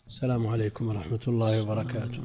السلام عليكم ورحمة الله وبركاته.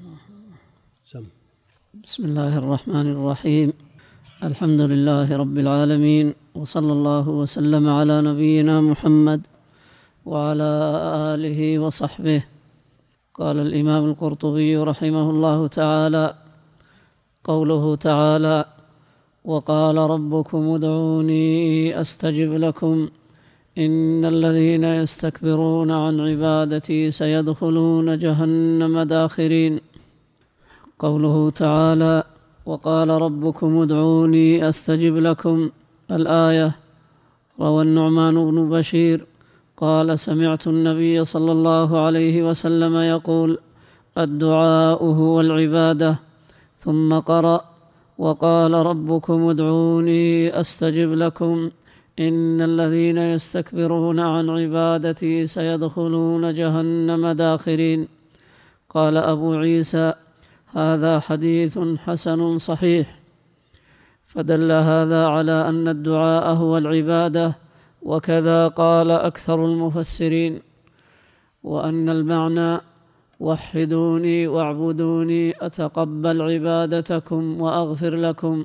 بسم الله الرحمن الرحيم. الحمد لله رب العالمين، وصلى الله وسلم على نبينا محمد وعلى آله وصحبه. قال الإمام القرطبي رحمه الله تعالى: قوله تعالى: وقال ربكم ادعوني أستجب لكم إن الذين يستكبرون عن عبادتي سيدخلون جهنم داخرين. قوله تعالى: وقال ربكم ادعوني أستجب لكم، الآية. روى النعمان بن بشير قال: سمعت النبي صلى الله عليه وسلم يقول: الدعاء هو العبادة. ثم قرأ: وقال ربكم ادعوني أستجب لكم إن الذين يستكبرون عن عبادتي سيدخلون جهنم داخرين. قال أبو عيسى: هذا حديث حسن صحيح. فدل هذا على أن الدعاء هو العبادة، وكذا قال أكثر المفسرين، وأن المعنى: وحدوني واعبدوني أتقبل عبادتكم وأغفر لكم.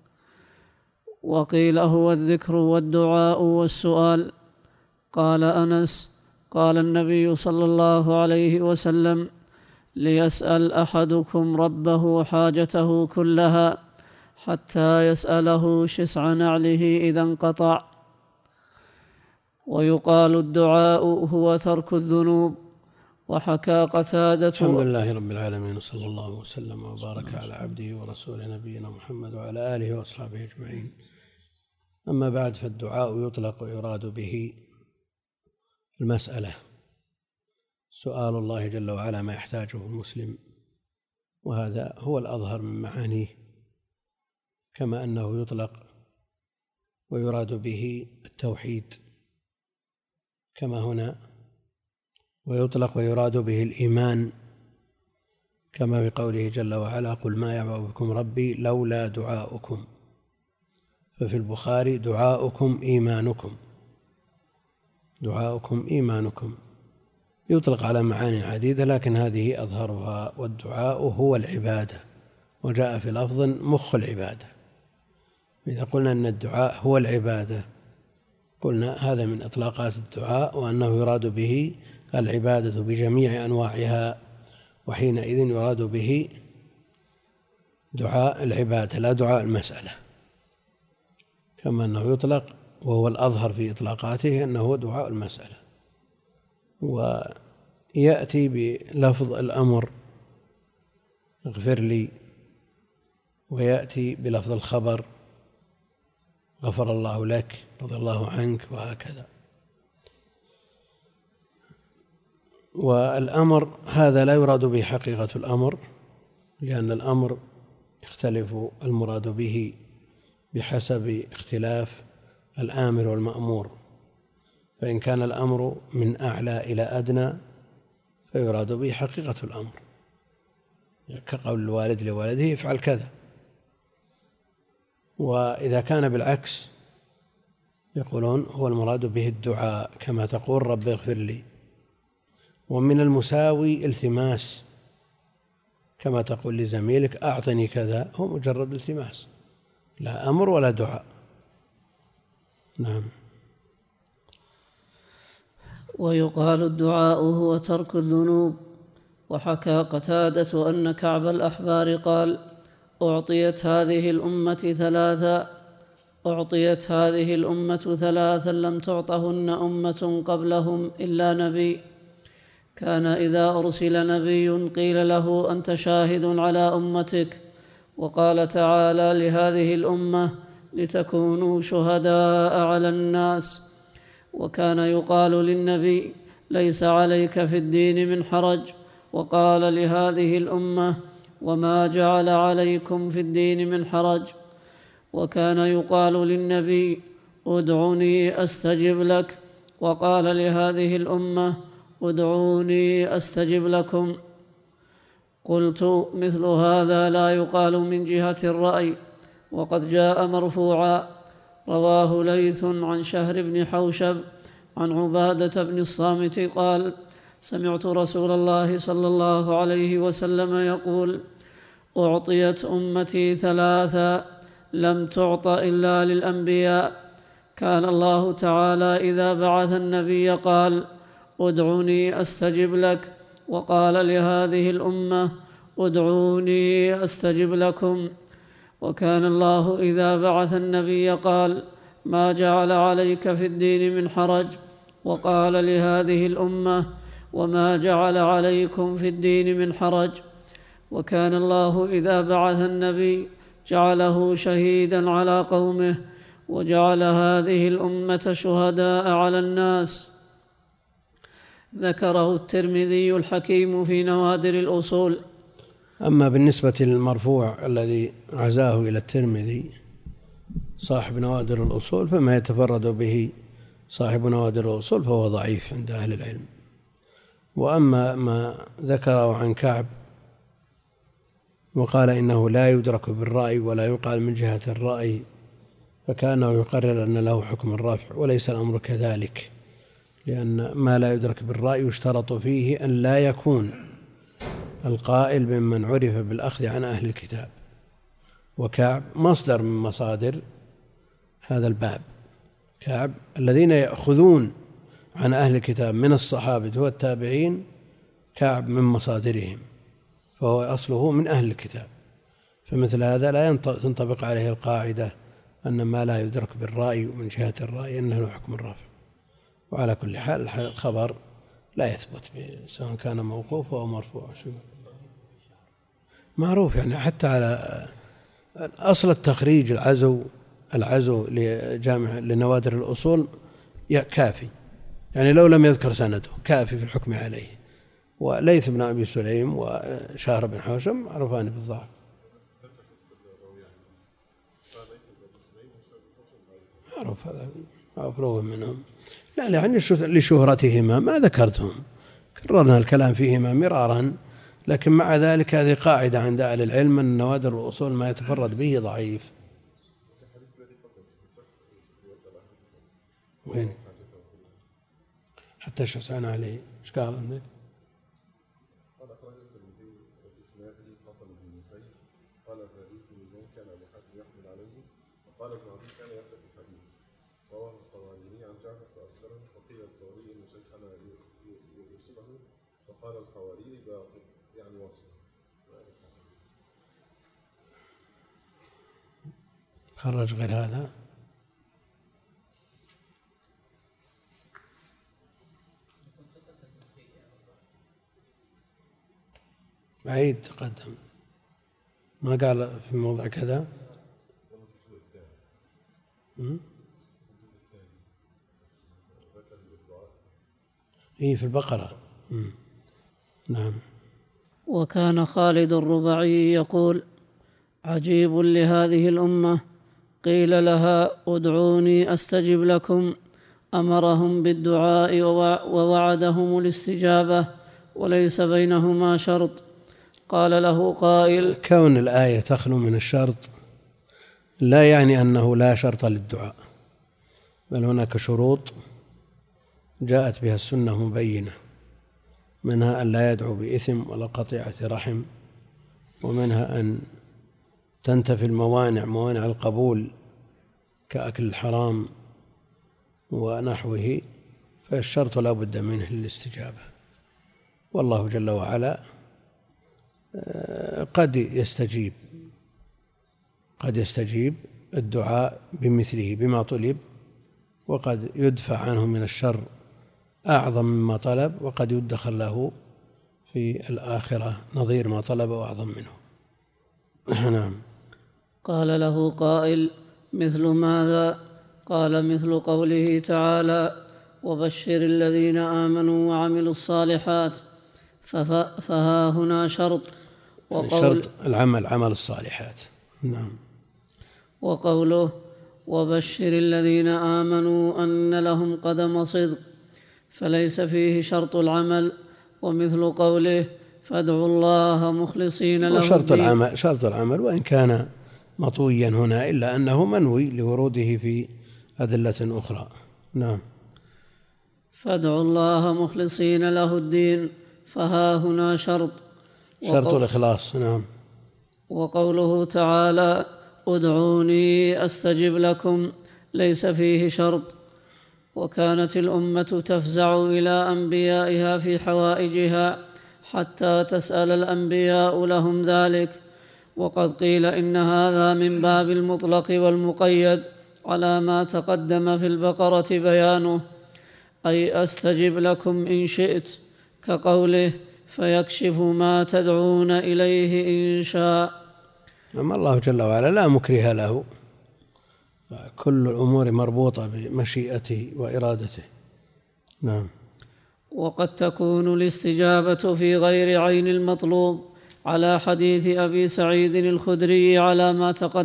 وقيل هو الذكر والدعاء والسؤال. قال أنس: قال النبي صلى الله عليه وسلم: ليسأل أحدكم ربه حاجته كلها حتى يسأله شسع نعله إذا انقطع. ويقال الدعاء هو ترك الذنوب. وحكى قتادة: الحمد لله رب العالمين، صلى الله وسلم وبارك على عبده ورسوله نبينا محمد وعلى آله وأصحابه أجمعين. أما بعد، فالدعاء يطلق ويراد به المسألة، سؤال الله جل وعلا ما يحتاجه المسلم، وهذا هو الأظهر من معانيه، كما أنه يطلق ويراد به التوحيد كما هنا، ويطلق ويراد به الإيمان كما بقوله جل وعلا: قل ما يعبأ بكم ربي لولا دعاؤكم. ففي البخاري: دعاؤكم إيمانكم، دعاؤكم إيمانكم. يطلق على معاني عديدة، لكن هذه أظهرها، والدعاء هو العبادة، وجاء في لفظ مخ العبادة. إذا قلنا أن الدعاء هو العبادة، قلنا هذا من إطلاقات الدعاء، وأنه يراد به العبادة بجميع أنواعها، وحينئذ يراد به دعاء العبادة لا دعاء المسألة، كما أنه يطلق، وهو الأظهر في إطلاقاته، أنه دعاء المسألة. ويأتي بلفظ الأمر: اغفر لي، ويأتي بلفظ الخبر: غفر الله لك، رضي الله عنك، وهكذا. والأمر هذا لا يراد به حقيقة الأمر، لأن الأمر يختلف المراد به بحسب اختلاف الآمر والمأمور، فإن كان الأمر من أعلى إلى أدنى فيراد به حقيقة الأمر، كقول الوالد لولده: افعل كذا. وإذا كان بالعكس يقولون هو المراد به الدعاء، كما تقول: رب اغفر لي. ومن المساوي التماس، كما تقول لزميلك: أعطني كذا، هو مجرد التماس، لا أمر ولا دعاء. نعم. ويقال الدعاء هو ترك الذنوب. وحكى قتادة أن كعب الأحبار قال: أعطيت هذه الأمة ثلاثا لم تعطهن أمة قبلهم إلا نبي، كان إذا أرسل نبي قيل له: أنت شاهد على أمتك. وقال تعالى لهذه الأمة: لتكونوا شهداء على الناس. وكان يقال للنبي: ليس عليك في الدين من حرج. وقال لهذه الأمة: وما جعل عليكم في الدين من حرج. وكان يقال للنبي: ادعني أستجب لك. وقال لهذه الأمة: ادعوني أستجب لكم. قلت: مثل هذا لا يقال من جهة الرأي، وقد جاء مرفوعا. رواه ليث عن شهر بن حوشب عن عبادة بن الصامت قال: سمعت رسول الله صلى الله عليه وسلم يقول: أعطيت أمتي ثلاثا لم تعط إلا للأنبياء. كان الله تعالى إذا بعث النبي قال: ادعوني أستجب لك، وقال لهذه الأمة: ادعوني أستجب لكم. وكان الله إذا بعث النبي قال: ما جعل عليك في الدين من حرج، وقال لهذه الأمة: وما جعل عليكم في الدين من حرج. وكان الله إذا بعث النبي جعله شهيدا على قومه، وجعل هذه الأمة شهداء على الناس. ذكره الترمذي الحكيم في نوادر الأصول. أما بالنسبة للمرفوع الذي عزاه إلى الترمذي صاحب نوادر الأصول، فما يتفرد به صاحب نوادر الأصول فهو ضعيف عند أهل العلم. وأما ما ذكره عن كعب وقال إنه لا يدرك بالرأي ولا يقال من جهة الرأي، فكأنه يقرر أن له حكم الرفع، وليس الأمر كذلك، لأن ما لا يدرك بالرأي يشترط فيه أن لا يكون القائل ممن عرف بالأخذ عن أهل الكتاب. وكعب مصدر من مصادر هذا الباب. كعب الذين يأخذون عن أهل الكتاب من الصحابة والتابعين، كعب من مصادرهم، فهو أصله من أهل الكتاب. فمثل هذا لا تنطبق عليه القاعدة أن ما لا يدرك بالرأي ومن جهة الرأي أنه له حكم الرفع. وعلى كل حال الخبر لا يثبت سواء كان موقوف أو مرفوع. معروف يعني حتى على أصل التخريج العزو لجامع لنوادر الأصول كافي، يعني لو لم يذكر سنده كافي في الحكم عليه. وليث بن أبي سليم وشهر بن حوشم معروفان بالضعف. معروف هذا معروف منهم، لا يعني لشهرتهما ما ذكرتهم، كررنا الكلام فيهما مرارا، لكن مع ذلك هذه قاعدة عند أهل العلم أن نوادر الأصول ما يتفرد به ضعيف. وين حتى شسعنا عليه ايش قال عندك؟ قال أخرج الترمذي بإسناده قتل بن سيف قال الحديث بن زيد كان أبو حاتم يحمل عليه، وقال ابن عدي كان يسأل في الحديث. رواه الطبراني عن جعفر فأرسله، وقيل الثوري أن شيخنا يوصله، وقال الحواري باطل يعني وصل. خرج غير هذا. بعيد تقدم، ما قال في موضع كذا. في البقرة. نعم. وكان خالد الرباعي يقول: عجيب لهذه الأمة، قيل لها ادعوني أستجب لكم، أمرهم بالدعاء ووعدهم الاستجابة وليس بينهما شرط. قال له قائل: كون الآية تخلو من الشرط لا يعني أنه لا شرط للدعاء، بل هناك شروط جاءت بها السنة مبينة، منها أن لا يدعو بإثم ولا قطيعة رحم، ومنها أن تنتفي موانع القبول كأكل الحرام ونحوه، فالشرط لا بد منه للاستجابة. والله جل وعلا قد يستجيب الدعاء بمثله بما طلب، وقد يدفع عنه من الشر أعظم مما طلب، وقد يدخر له في الآخرة نظير ما طلب وأعظم منه. نعم. قال له قائل: مثل ماذا؟ قال: مثل قوله تعالى: وبشر الذين آمنوا وعملوا الصالحات. فها هنا شرط، شرط عمل الصالحات. نعم. وقوله: وبشر الذين آمنوا أن لهم قدم صدق، فليس فيه شرط العمل. ومثل قوله: فادعوا الله مخلصين له شرط العمل وإن كان مطويا هنا، إلا أنه منوي لوروده في أدلة أخرى. نعم. فادعوا الله مخلصين له الدين، فها هنا شرط الإخلاص. نعم. وقوله تعالى ادعوني أستجب لكم ليس فيه شرط. وكانت الأمة تفزع إلى أنبيائها في حوائجها حتى تسأل الأنبياء لهم ذلك، وقد قيل إن هذا من باب المطلق والمقيد على ما تقدم في البقرة بيانه، أي أستجب لكم إن شئت، كقوله فيكشف ما تدعون إليه إن شاء. أما الله جل وعلا لا مكره له، كل الأمور مربوطة بمشيئته وإرادته. نعم. وقد تكون الاستجابة في غير عين المطلوب، على حديث أبي سعيد الخدري على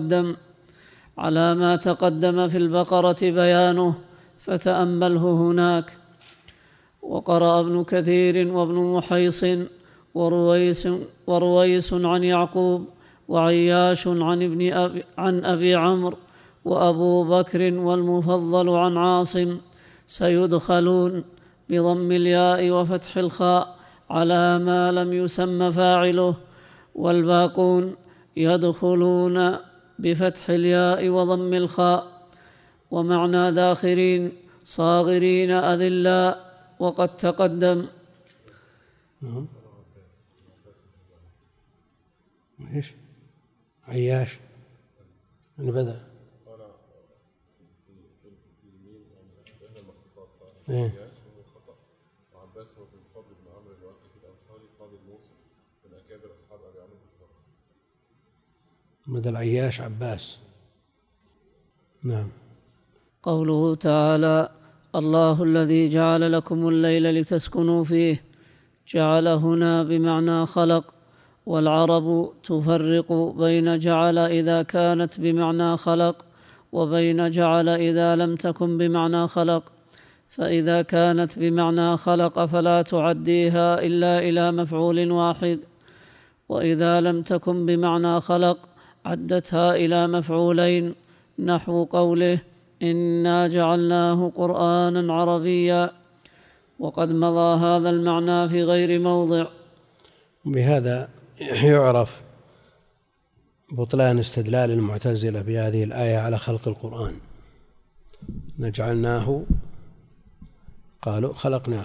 ما تقدم في البقرة بيانه، فتأمله هناك. وقرأ ابن كثير وابن محيص ورويس عن يعقوب وعياش عن أبي عمرو وأبو بكر والمفضل عن عاصم سيدخلون بضم الياء وفتح الخاء على ما لم يسم فاعله، والباقون يدخلون بفتح الياء وضم الخاء. ومعنى داخرين صاغرين أذلاء، وقد تقدم. ايش عياش اللي بدأ وعباس هو بن فضل بن عمرو الواقفي الأنصاري قاضي الموصل من أكابر أصحاب أبي عمرو بن بدل عياش عباس. نعم. قوله تعالى الله الذي جعل لكم الليل لتسكنوا فيه، جعل هنا بمعنى خلق، والعرب تفرق بين جعل إذا كانت بمعنى خلق وبين جعل إذا لم تكن بمعنى خلق، فإذا كانت بمعنى خلق فلا تعديها إلا إلى مفعول واحد، وإذا لم تكن بمعنى خلق عدتها إلى مفعولين، نحو قوله إنا جعلناه قرآنا عربيا، وقد مضى هذا المعنى في غير موضع. بهذا يعرف بطلان استدلال المعتزلة بهذه الآية على خلق القرآن. نجعلناه قالوا خلقناه،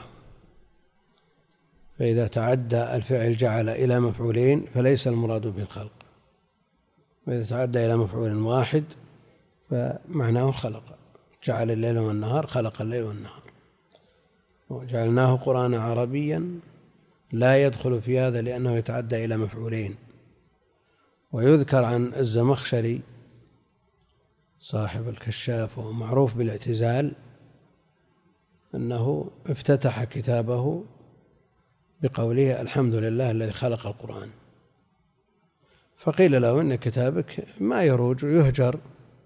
فإذا تعدى الفعل جعل إلى مفعولين فليس المراد به الخلق، وإذا تعدى إلى مفعول واحد فمعناه خلق، جعل الليل والنهار، خلق الليل والنهار. وجعلناه قرآنا عربيا لا يدخل في هذا لأنه يتعدى إلى مفعولين. ويذكر عن الزمخشري صاحب الكشاف وهو معروف بالاعتزال أنه افتتح كتابه بقوله الحمد لله الذي خلق القرآن، فقيل له إن كتابك ما يروج ويهجر،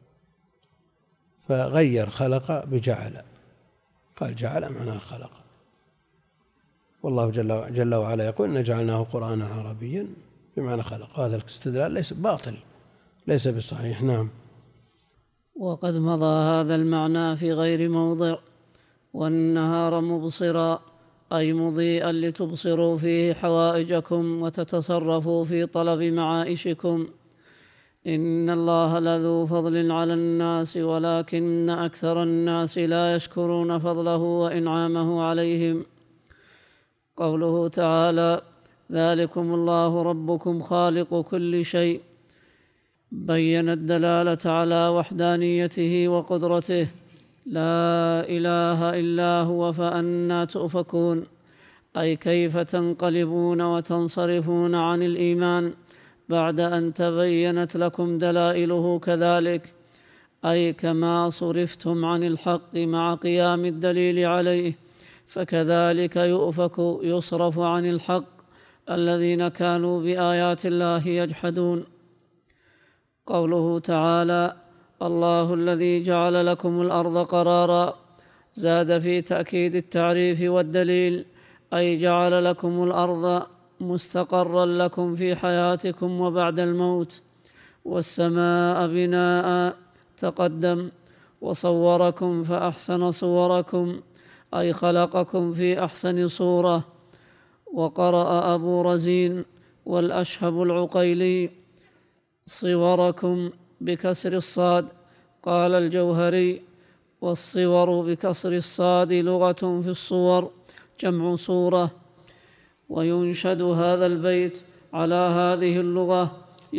فغير خلق بجعل، قال جعل معناه خلق. والله جل وعلا يقول إن جعلناه قرآنا عربيا بمعنى خلق، هذا الاستدلال ليس باطل، ليس بصحيح. نعم. وقد مضى هذا المعنى في غير موضع. والنهار مبصرا أي مضيئا لتبصروا فيه حوائجكم وتتصرفوا في طلب معائشكم. إن الله لذو فضل على الناس ولكن أكثر الناس لا يشكرون فضله وإنعامه عليهم. قوله تعالى ذلكم الله ربكم خالق كل شيء، بين الدلالة على وحدانيته وقدرته، لا إله إلا هو فأنى تؤفكون، أي كيف تنقلبون وتنصرفون عن الإيمان بعد أن تبينت لكم دلائله كذلك، أي كما صرفتم عن الحق مع قيام الدليل عليه، فكذلك يؤفك يصرف عن الحق الذين كانوا بآيات الله يجحدون. قوله تعالى الله الذي جعل لكم الأرض قرارا، زاد في تأكيد التعريف والدليل، أي جعل لكم الأرض مستقرا لكم في حياتكم وبعد الموت. والسماء بناء تقدم، وصوركم فأحسن صوركم، أي خلقكم في أحسن صورة. وقرأ أبو رزين والأشهب العقيلي صوركم بكسر الصاد. قال الجوهري: والصور بكسر الصاد لغة في الصور جمع صورة. وينشد هذا البيت على هذه اللغة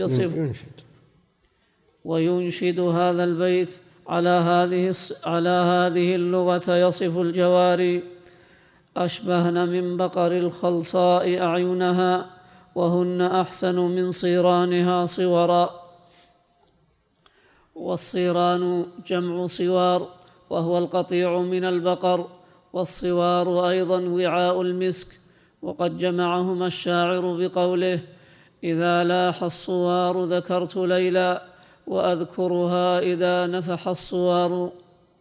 وينشد هذا البيت على هذه اللغة يصف الجواري: أشبهن من بقر الخلصاء أعينها وهن أحسن من صيرانها صورا. والصيران جمع صوار وهو القطيع من البقر، والصوار أيضا وعاء المسك. وقد جمعهما الشاعر بقوله: إذا لاح الصوار ذكرت ليلى وأذكرها إذا نفح الصوار.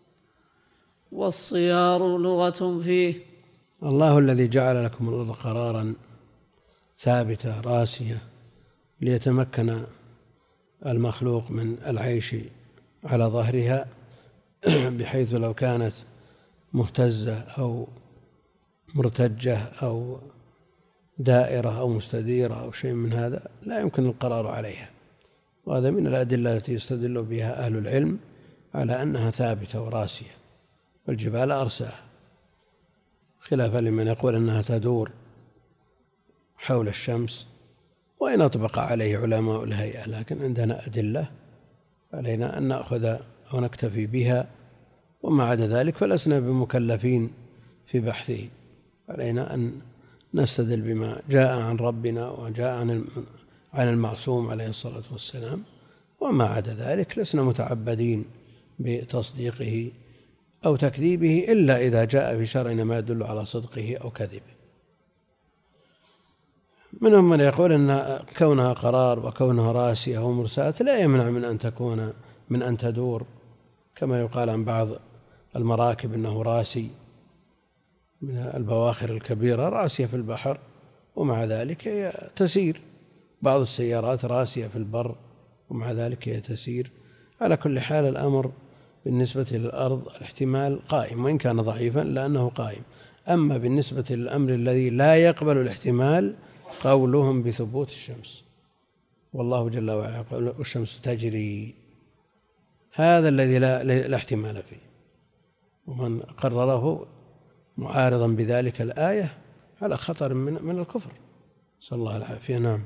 والصيار لغة فيه. الله الذي جعل لكم الأرض قرارا ثابتة راسية ليتمكن المخلوق من العيش على ظهرها، بحيث لو كانت مهتزة أو مرتجة أو دائرة أو مستديرة أو شيء من هذا لا يمكن القرار عليها. وهذا من الأدلة التي يستدل بها أهل العلم على أنها ثابتة وراسية. والجبال أرساها، خلافا لمن يقول أنها تدور حول الشمس، وإن أطبق عليه علماء الهيئة، لكن عندنا أدلة علينا أن نأخذ ونكتفي بها، وما عدا ذلك فلسنا بمكلفين في بحثه. علينا أن نستدل بما جاء عن ربنا وجاء عن المعصوم عليه الصلاة والسلام، وما عدا ذلك لسنا متعبدين بتصديقه أو تكذيبه إلا إذا جاء في شرعنا ما يدل على صدقه أو كذبه. منهم من يقول أن كونها قرار وكونها راسية ومرساة لا يمنع من أن تدور، كما يقال عن بعض المراكب أنه راسي، من البواخر الكبيرة راسية في البحر ومع ذلك هي تسير. بعض السيارات راسية في البر ومع ذلك هي تسير. على كل حال الأمر بالنسبة للأرض الاحتمال قائم، وإن كان ضعيفا لأنه قائم. أما بالنسبة للأمر الذي لا يقبل الاحتمال قولهم بثبوت الشمس، والله جل وعلا يقول: الشمس تجري، هذا الذي لا احتمال فيه. ومن قرره معارضا بذلك الآية على خطر من الكفر، صلى الله العافية. نعم.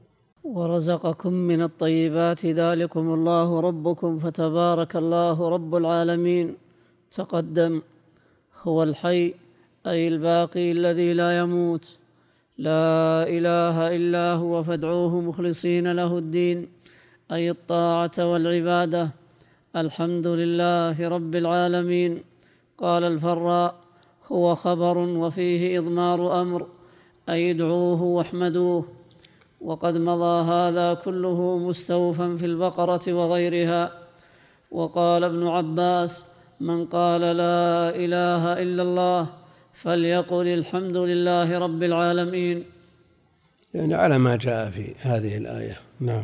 ورزقكم من الطيبات ذلكم الله ربكم فتبارك الله رب العالمين. تقدم: هو الحي أي الباقي الذي لا يموت، لا إله إلا هو فادعوه مخلصين له الدين، أي الطاعة والعبادة. الحمد لله رب العالمين. قال الفراء: هو خبر وفيه إضمار أمر، أي ادعوه واحمدوه. وقد مضى هذا كله مستوفا في البقرة وغيرها. وقال ابن عباس: من قال لا إله إلا الله فليقل الحمد لله رب العالمين، يعني على ما جاء في هذه الآية. نعم.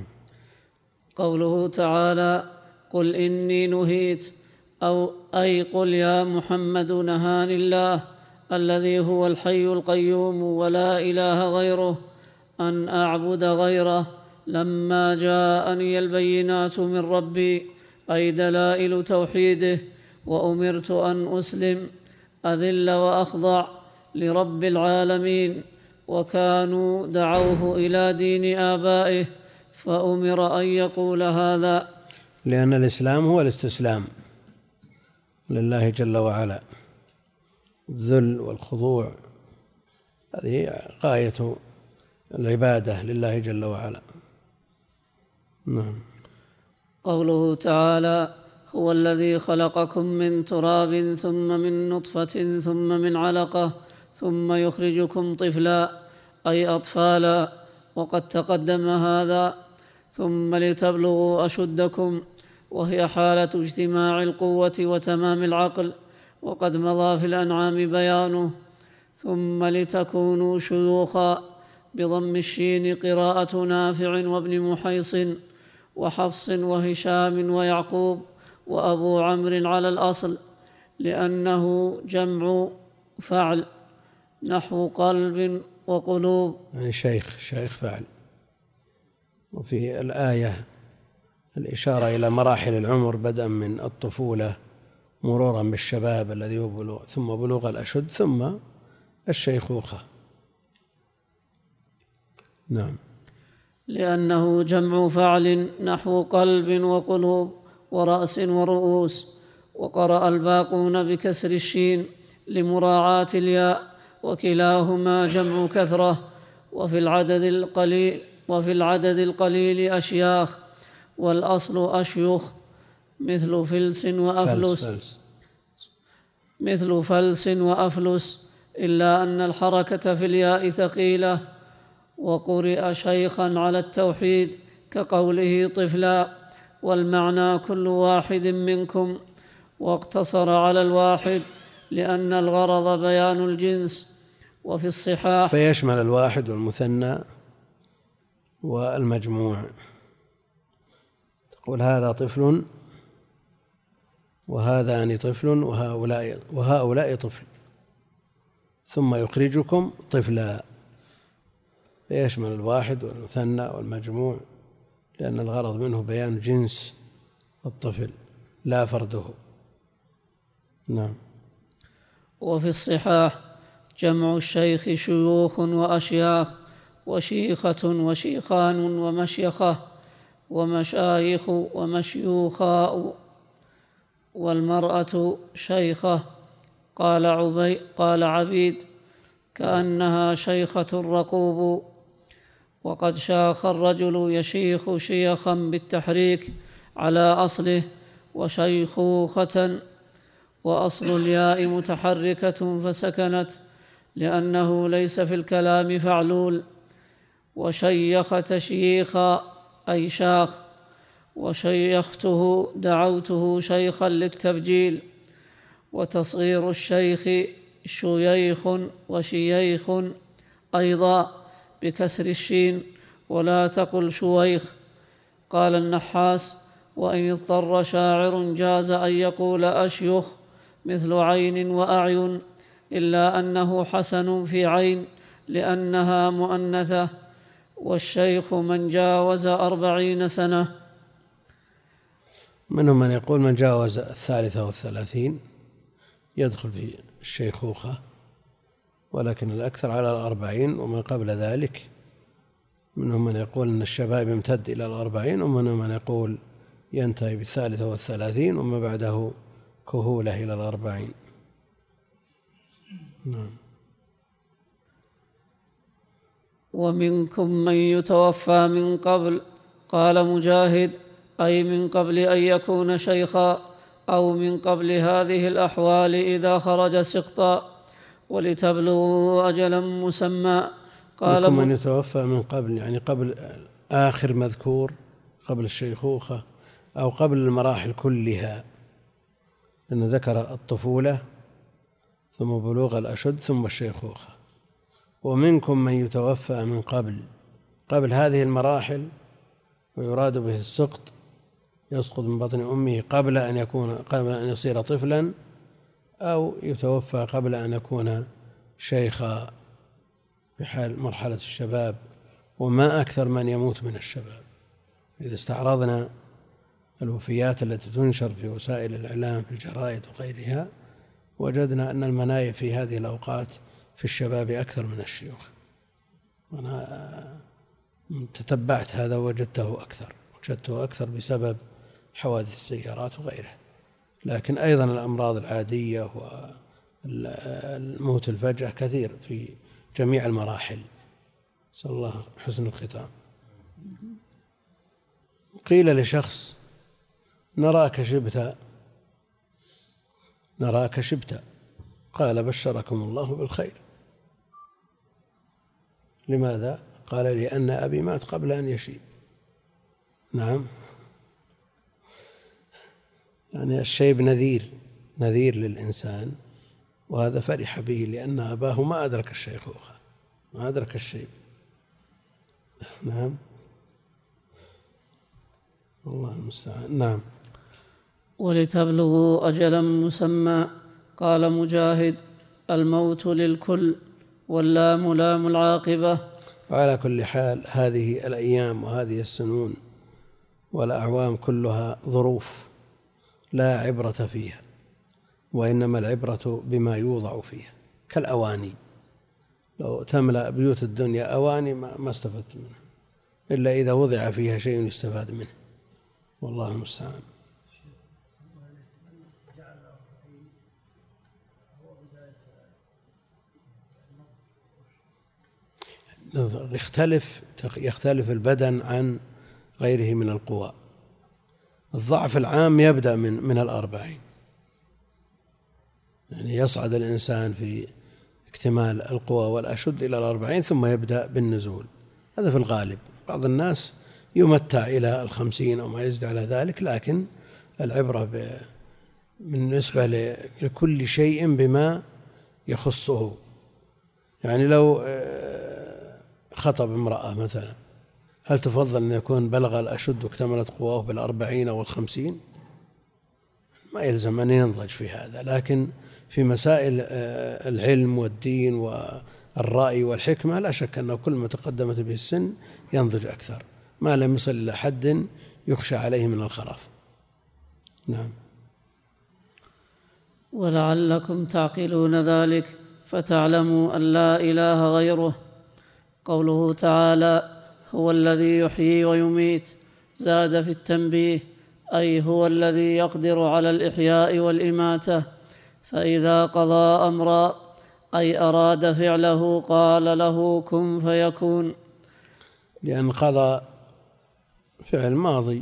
قوله تعالى: قل إني نهيت، أي قل يا محمد نهاني الله الذي هو الحي القيوم ولا إله غيره أن أعبد غيره لما جاءني البينات من ربي، أي دلائل توحيده، وأمرت أن أسلم أذل وأخضع لرب العالمين. وكانوا دعوه إلى دين آبائه فأمر أن يقول هذا، لأن الإسلام هو الاستسلام لله جل وعلا، الذل والخضوع، هذه غاية العبادة لله جل وعلا. نعم. قوله تعالى: هو الذي خلقكم من تراب ثم من نطفة ثم من علقة ثم يخرجكم طفلا، أي أطفالا. وقد تقدم هذا. ثم لتبلغوا أشدكم، وهي حالة اجتماع القوة وتمام العقل، وقد مضى في الأنعام بيانه. ثم لتكونوا شيوخا، بضم الشين قراءة نافع وابن محيص وحفص وهشام ويعقوب وأبو عمرو على الأصل، لأنه جمع فعل نحو قلب وقلوب، يعني شيخ فعل. وفي الآية الإشارة إلى مراحل العمر بدءا من الطفولة مرورا بالشباب الذي هو بلوغ، ثم بلوغ الأشد، ثم الشيخوخة. نعم. لأنه جمع فعل نحو قلب وقلوب ورأس ورؤوس. وقرأ الباقون بكسر الشين لمراعاة الياء، وكلاهما جمع كثرة. وفي العدد القليل أشياخ، والأصل أشيخ، مثل فلس وأفلس، إلا أن الحركة في الياء ثقيلة. وقرئ شيخا على التوحيد كقوله طفلا، والمعنى كل واحد منكم، واقتصر على الواحد لأن الغرض بيان الجنس. وفي الصحاح فيشمل الواحد والمثنى والمجموع. تقول هذا طفل وهذان طفل وهؤلاء طفل، ثم يخرجكم طفلا، فيشمل الواحد والمثنى والمجموع، لأن الغرض منه بيان جنس الطفل لا فرده. نعم. وفي الصحاح جمع الشيخ شيوخ وأشياخ، وشيخة وشيخان ومشيخة ومشايخ ومشيوخاء، والمرأة شيخة. قال عبيد كأنها شيخة رقوب. وقد شاخ الرجل يشيخ شيخا بالتحريك على أصله، وشيخوخة، وأصل الياء متحركة فسكنت، لأنه ليس في الكلام فعلول. وشيخ تشييخا أي شاخ. وشيخته دعوته شيخا للتبجيل. وتصغير الشيخ شييخ وشييخ أيضا بكسر الشين، ولا تقل شويخ. قال النحاس: وإن اضطر شاعر جاز أن يقول أشيخ مثل عين وأعين، إلا أنه حسن في عين لأنها مؤنثة، والشيخ من جاوز 40 سنة. منهم من يقول من جاوز 33 يدخل في الشيخوخة، ولكن الأكثر على 40 وما قبل ذلك. منهم من يقول أن الشباب يمتد إلى 40، ومنهم من يقول ينتهي 33 وما بعده كهولة إلى 40. نعم. ومنكم من يتوفى من قبل. قال مجاهد: أي من قبل أن يكون شيخا، أو من قبل هذه الأحوال إذا خرج سقطا، ولتبلغوا أجلا مسمى. قال من يتوفى من قبل، يعني قبل آخر مذكور، قبل الشيخوخة أو قبل المراحل كلها، لأنه ذكر الطفولة ثم بلوغ الأشد ثم الشيخوخة. ومنكم من يتوفى من قبل هذه المراحل، ويراد به السقط، يسقط من بطن أمه قبل أن يصير طفلا، أو يتوفى قبل أن يكون شيخا في حال مرحلة الشباب. وما أكثر من يموت من الشباب. إذا استعرضنا الوفيات التي تنشر في وسائل الإعلام في الجرائد وغيرها، وجدنا أن المنايا في هذه الأوقات في الشباب أكثر من الشيوخ. أنا تتبعت هذا وجدته أكثر بسبب حوادث السيارات وغيرها. لكن أيضا الأمراض العادية والموت الفجأة كثير في جميع المراحل. نسأل الله حسن الختام. قيل لشخص: نراك شبت. قال: بشركم الله بالخير. لماذا؟ قال: لأن أبي مات قبل أن يشيب. نعم، يعني الشيب نذير للإنسان، وهذا فرح به لأن أباه ما أدرك الشيخوخة، ما أدرك الشيب. نعم، الله المستعان. نعم. ولتبلغوا أجلا مسمى. قال مجاهد: الموت للكل، واللام لام العاقبة. وعلى كل حال هذه الأيام وهذه السنون والأعوام كلها ظروف لا عبرة فيها، وإنما العبرة بما يوضع فيها، كالأواني. لو تملأ بيوت الدنيا أواني ما استفدت منها إلا إذا وضع فيها شيء يستفاد منه، والله المستعان. يختلف البدن عن غيره من القوى. الضعف العام يبدأ من 40، يعني يصعد الإنسان في اكتمال القوى والأشد إلى 40 ثم يبدأ بالنزول، هذا في الغالب. بعض الناس يمتع إلى 50 أو ما يزيد على ذلك، لكن العبرة بالنسبة لكل شيء بما يخصه. يعني لو خطب امرأة مثلا، هل تفضل أن يكون بلغ الأشد واكتملت قواه 40 أو 50؟ ما يلزم أن ينضج في هذا، لكن في مسائل العلم والدين والرأي والحكمة لا شك أنه كل ما تقدمت به السن ينضج أكثر، ما لم يصل إلى حد يخشى عليه من الخرف. نعم. ولعلكم تعقلون ذلك فتعلموا أن لا إله غيره. قوله تعالى: هو الذي يحيي ويميت، زاد في التنبيه، أي هو الذي يقدر على الإحياء والإماتة، فإذا قضى أمرا أي أراد فعله قال له كن فيكون. لأن قضى فعل ماضي،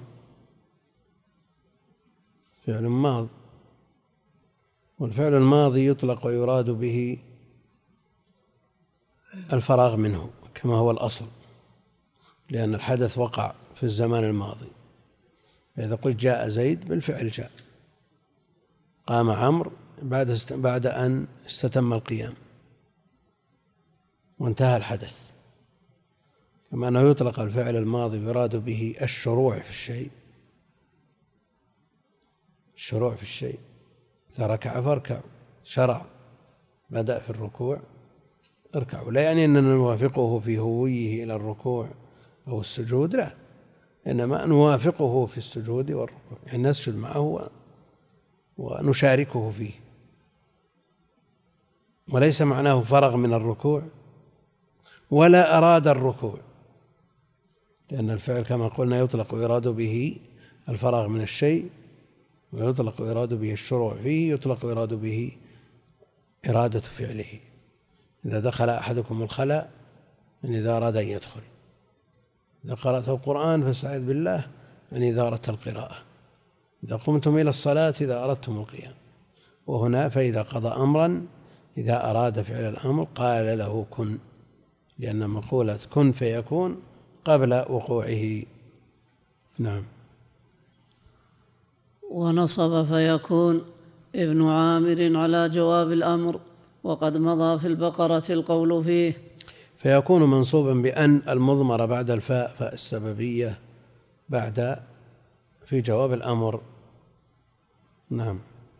فعل ماضي، والفعل الماضي يطلق ويراد به الفراغ منه كما هو الأصل، لأن الحدث وقع في الزمان الماضي. إذا قلت جاء زيد بالفعل جاء، قام عمرو بعد أن استتم القيام وانتهى الحدث. كما أنه يطلق الفعل الماضي يراد به الشروع في الشيء، الشروع في الشيء. إذا ركع فاركع، شرع، بدأ في الركوع، اركعوا. لا يعني أننا نوافقه في هويه إلى الركوع أو السجود، لا، إنما نوافقه في السجود والركوع، يعني نسجد معه ونشاركه فيه، وليس معناه فرغ من الركوع ولا أراد الركوع، لأن الفعل كما قلنا يطلق ويراد به الفراغ من الشيء، ويطلق ويراد به الشروع فيه، يطلق ويراد به إرادة فعله. إذا دخل أحدكم الخلاء، يعني إذا أراد أن يدخل. إذا قرأت القرآن فاستعذ بالله، يعني إذا أردت القراءة. إذا قمتم إلى الصلاة إذا أردتم القيام. وهنا فإذا قضى أمرا، إذا أراد فعل الأمر قال له كن، لأن مقولة كن فيكون قبل وقوعه. نعم. ونصب فيكون ابن عامر على جواب الأمر، وقد مضى في البقرة القول فيه. فيكون منصوبا بأن المضمرة بعد الفاء، فاء السببية، بعد في جواب الأمر. نعم.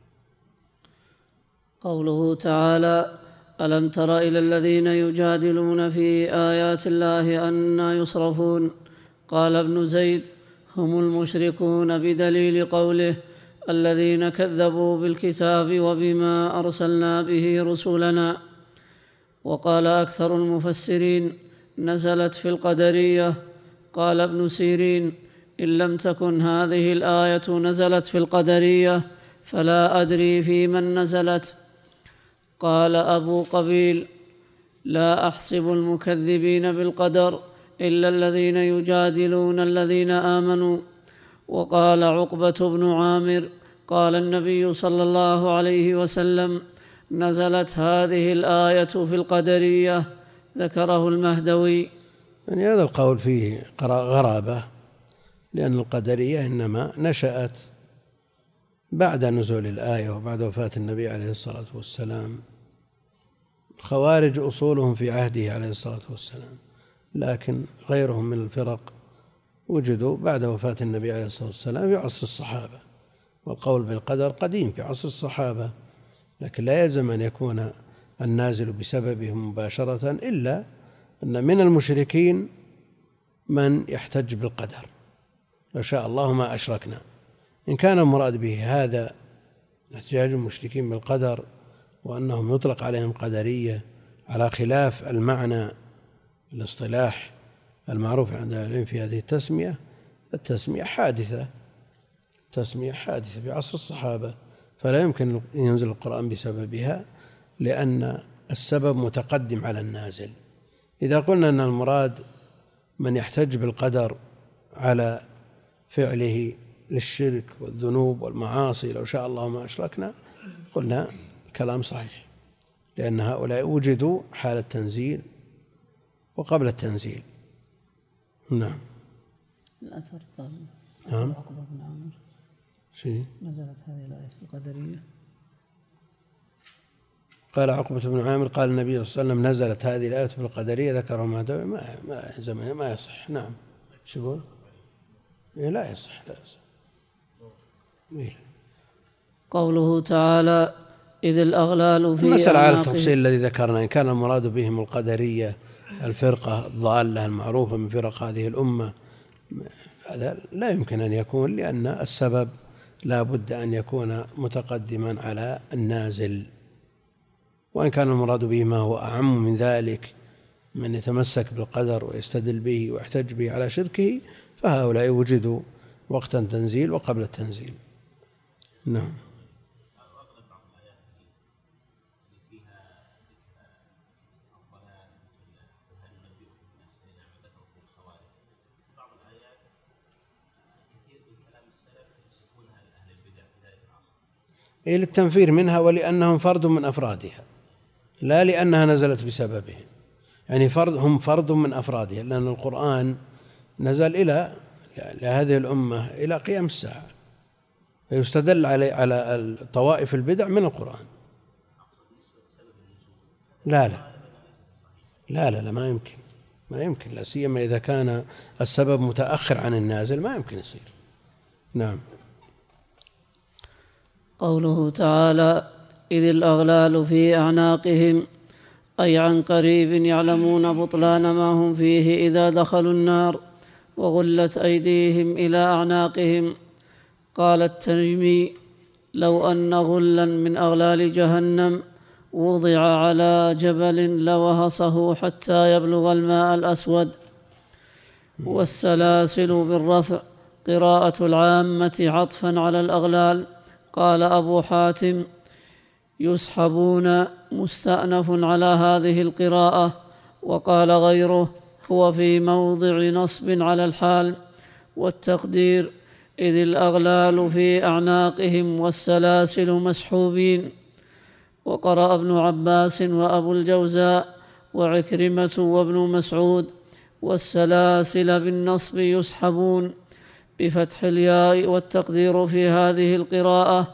قوله تعالى: ألم تر إلى الذين يجادلون في آيات الله أنى يصرفون؟ قال ابن زيد: هم المشركون، بدليل قوله: الذين كذبوا بالكتاب وبما أرسلنا به رسلنا. وقال أكثر المفسرين: نزلت في القدرية. قال ابن سيرين: إن لم تكن هذه الآية نزلت في القدرية فلا أدري في من نزلت. قال أبو قبيل: لا أحسب المكذبين بالقدر إلا الذين يجادلون الذين آمنوا. وقال عقبة بن عامر: قال النبي صلى الله عليه وسلم: نزلت هذه الآية في القدرية. ذكره المهدوي. يعني هذا القول فيه غرابة، لأن القدرية إنما نشأت بعد نزول الآية وبعد وفاة النبي عليه الصلاة والسلام. الخوارج أصولهم في عهده عليه الصلاة والسلام، لكن غيرهم من الفرق وجدوا بعد وفاة النبي عليه الصلاة والسلام في عصر الصحابة. والقول بالقدر قديم في عصر الصحابة، لكن لا يلزم أن يكون النازل بسببهم مباشرة، إلا أن من المشركين من يحتج بالقدر، لو شاء الله ما أشركنا. إن كان المراد به هذا احتجاج المشركين بالقدر وأنهم يطلق عليهم قدرية على خلاف المعنى الاصطلاح المعروف عند العلم في هذه التسمية حادثة في عصر الصحابة، فلا يمكن أن ينزل القرآن بسببها، لأن السبب متقدم على النازل. إذا قلنا أن المراد من يحتج بالقدر على فعله للشرك والذنوب والمعاصي، لو شاء الله ما أشركنا، قلنا كلام صحيح، لأن هؤلاء وجدوا حال التنزيل وقبل التنزيل. نعم. الأثر قال نعم. عقبة بن عامر نزلت هذه الآية في القدرية. قال عقبة بن عامر قال النبي صلى الله عليه وسلم نزلت هذه الآية في القدرية، ذكره ما يصح. نعم. شو يقول؟ لا يصح. قوله تعالى إذ الأغلال في المسألة على التفصيل الذي ذكرنا، إن كان المراد بهم القدرية الفرقة الضالة المعروفة من فرق هذه الأمة، هذا لا يمكن أن يكون، لأن السبب لا بد أن يكون متقدما على النازل. وإن كان المراد به ما هو أعم من ذلك، من يتمسك بالقدر ويستدل به ويحتج به على شركه، فهؤلاء وجدوا وقت التنزيل وقبل التنزيل. نعم. للتنفير منها ولأنهم فرد من أفرادها، لا لأنها نزلت بسببهم، يعني هم فرد من أفرادها، لأن القرآن نزل إلى هذه الأمة إلى قيام الساعة، فيستدل على طوائف البدع من القرآن. لا ما يمكن لا سيما إذا كان السبب متأخر عن النازل، ما يمكن يصير. نعم. قوله تعالى إذ الأغلال في أعناقهم، أي عن قريب يعلمون بطلان ما هم فيه إذا دخلوا النار، وغلت أيديهم إلى أعناقهم. قال الترمذي لو أن غلا من أغلال جهنم وضع على جبل لوهصه حتى يبلغ الماء الأسود. والسلاسل بالرفع قراءة العامة عطفا على الأغلال. قال أبو حاتم يسحبون مستأنف على هذه القراءة. وقال غيره هو في موضع نصب على الحال، والتقدير إذ الأغلال في أعناقهم والسلاسل مسحوبين. وقرأ ابن عباس وأبو الجوزاء وعكرمة وابن مسعود والسلاسل بالنصب يسحبون بفتح الياء، والتقدير في هذه القراءة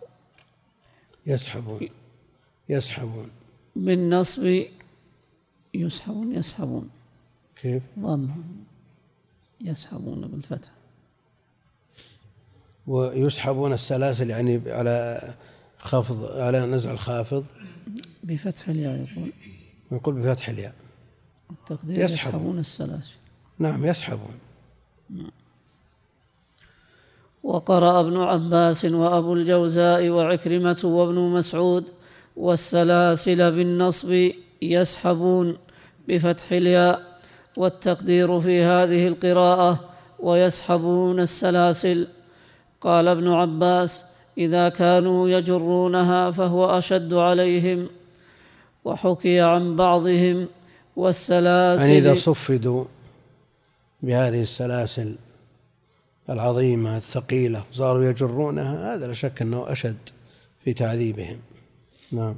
يسحبون بالنصب يسحبون كيف؟ ضمها يسحبون بالفتح. ويسحبون السلاسل يعني على خفض، على نزع الخافض بفتح الياء، يقول بفتح الياء. التقدير يسحبون السلاسل. نعم يسحبون. وقرأ ابن عباس وأبو الجوزاء وعكرمة وابن مسعود والسلاسل بالنصب يسحبون بفتح الياء، والتقدير في هذه القراءة ويسحبون السلاسل. قال ابن عباس إذا كانوا يجرونها فهو أشد عليهم. وحكي عن بعضهم والسلاسل، يعني إذا صفدوا بهذه السلاسل العظيمة الثقيلة صاروا يجرونها، هذا لا شك أنه أشد في تعذيبهم. نعم.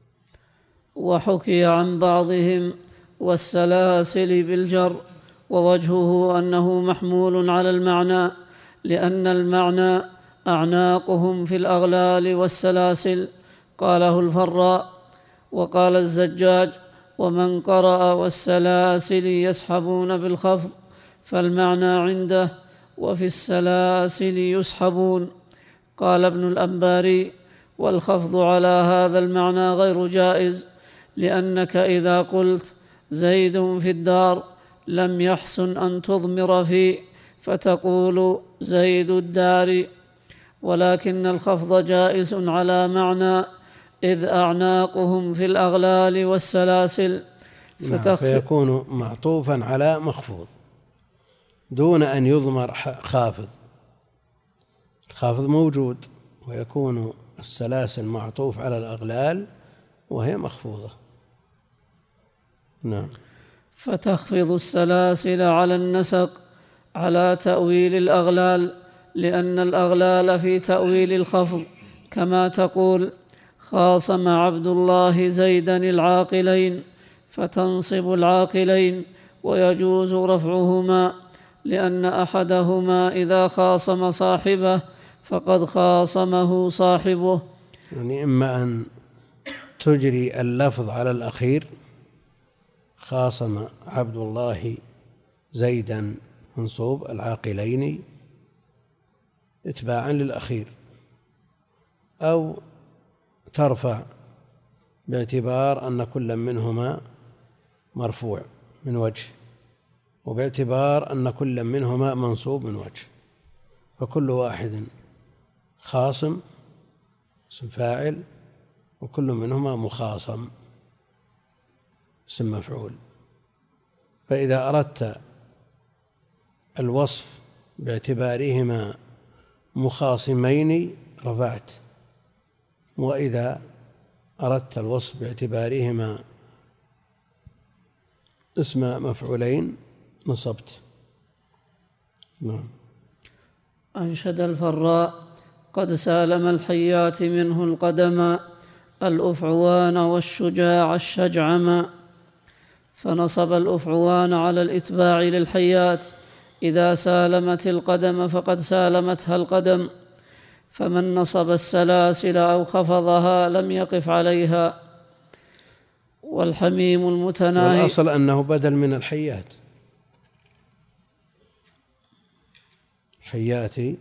وحكي عن بعضهم والسلاسل بالجر، ووجهه أنه محمول على المعنى، لأن المعنى أعناقهم في الأغلال والسلاسل. قاله الفراء. وقال الزجاج ومن قرأ والسلاسل يسحبون بالخفض فالمعنى عنده وفي السلاسل يسحبون. قال ابن الأنباري والخفض على هذا المعنى غير جائز، لأنك إذا قلت زيد في الدار لم يحسن أن تضمر فيه فتقول زيد الدار، ولكن الخفض جائز على معنى إذ أعناقهم في الأغلال والسلاسل، فيكون معطوفا على مخفوض دون أن يضمر خافض. الخافض موجود، ويكون السلاسل معطوف على الأغلال وهي مخفوضة. نعم. فتخفض السلاسل على النسق على تأويل الأغلال، لأن الأغلال في تأويل الخفض، كما تقول خاصم عبد الله زيدا العاقلين، فتنصب العاقلين ويجوز رفعهما، لأن أحدهما إذا خاصم صاحبه فقد خاصمه صاحبه. يعني إما أن تجري اللفظ على الأخير، خاصم عبد الله زيدا منصوب العاقلين اتباعا للأخير، أو ترفع باعتبار أن كل منهما مرفوع من وجه، وباعتبار أن كل منهما منصوب من وجه، فكل واحد خاصم اسم فاعل، وكل منهما مخاصم اسم مفعول. فإذا أردت الوصف باعتبارهما مخاصمين رفعت، وإذا أردت الوصف باعتبارهما اسم مفعولين نصبت. نعم. أنشد الفراء قد سالم الحيات منه القدما الأفعوان والشجاع الشجعما، فنصب الأفعوان على الإتباع للحيات، إذا سالمت القدم فقد سالمتها القدم، فمن نصب السلاسل أو خفضها لم يقف عليها. والحميم المتناهي، والأصل أنه بدل من الحيات، حياتي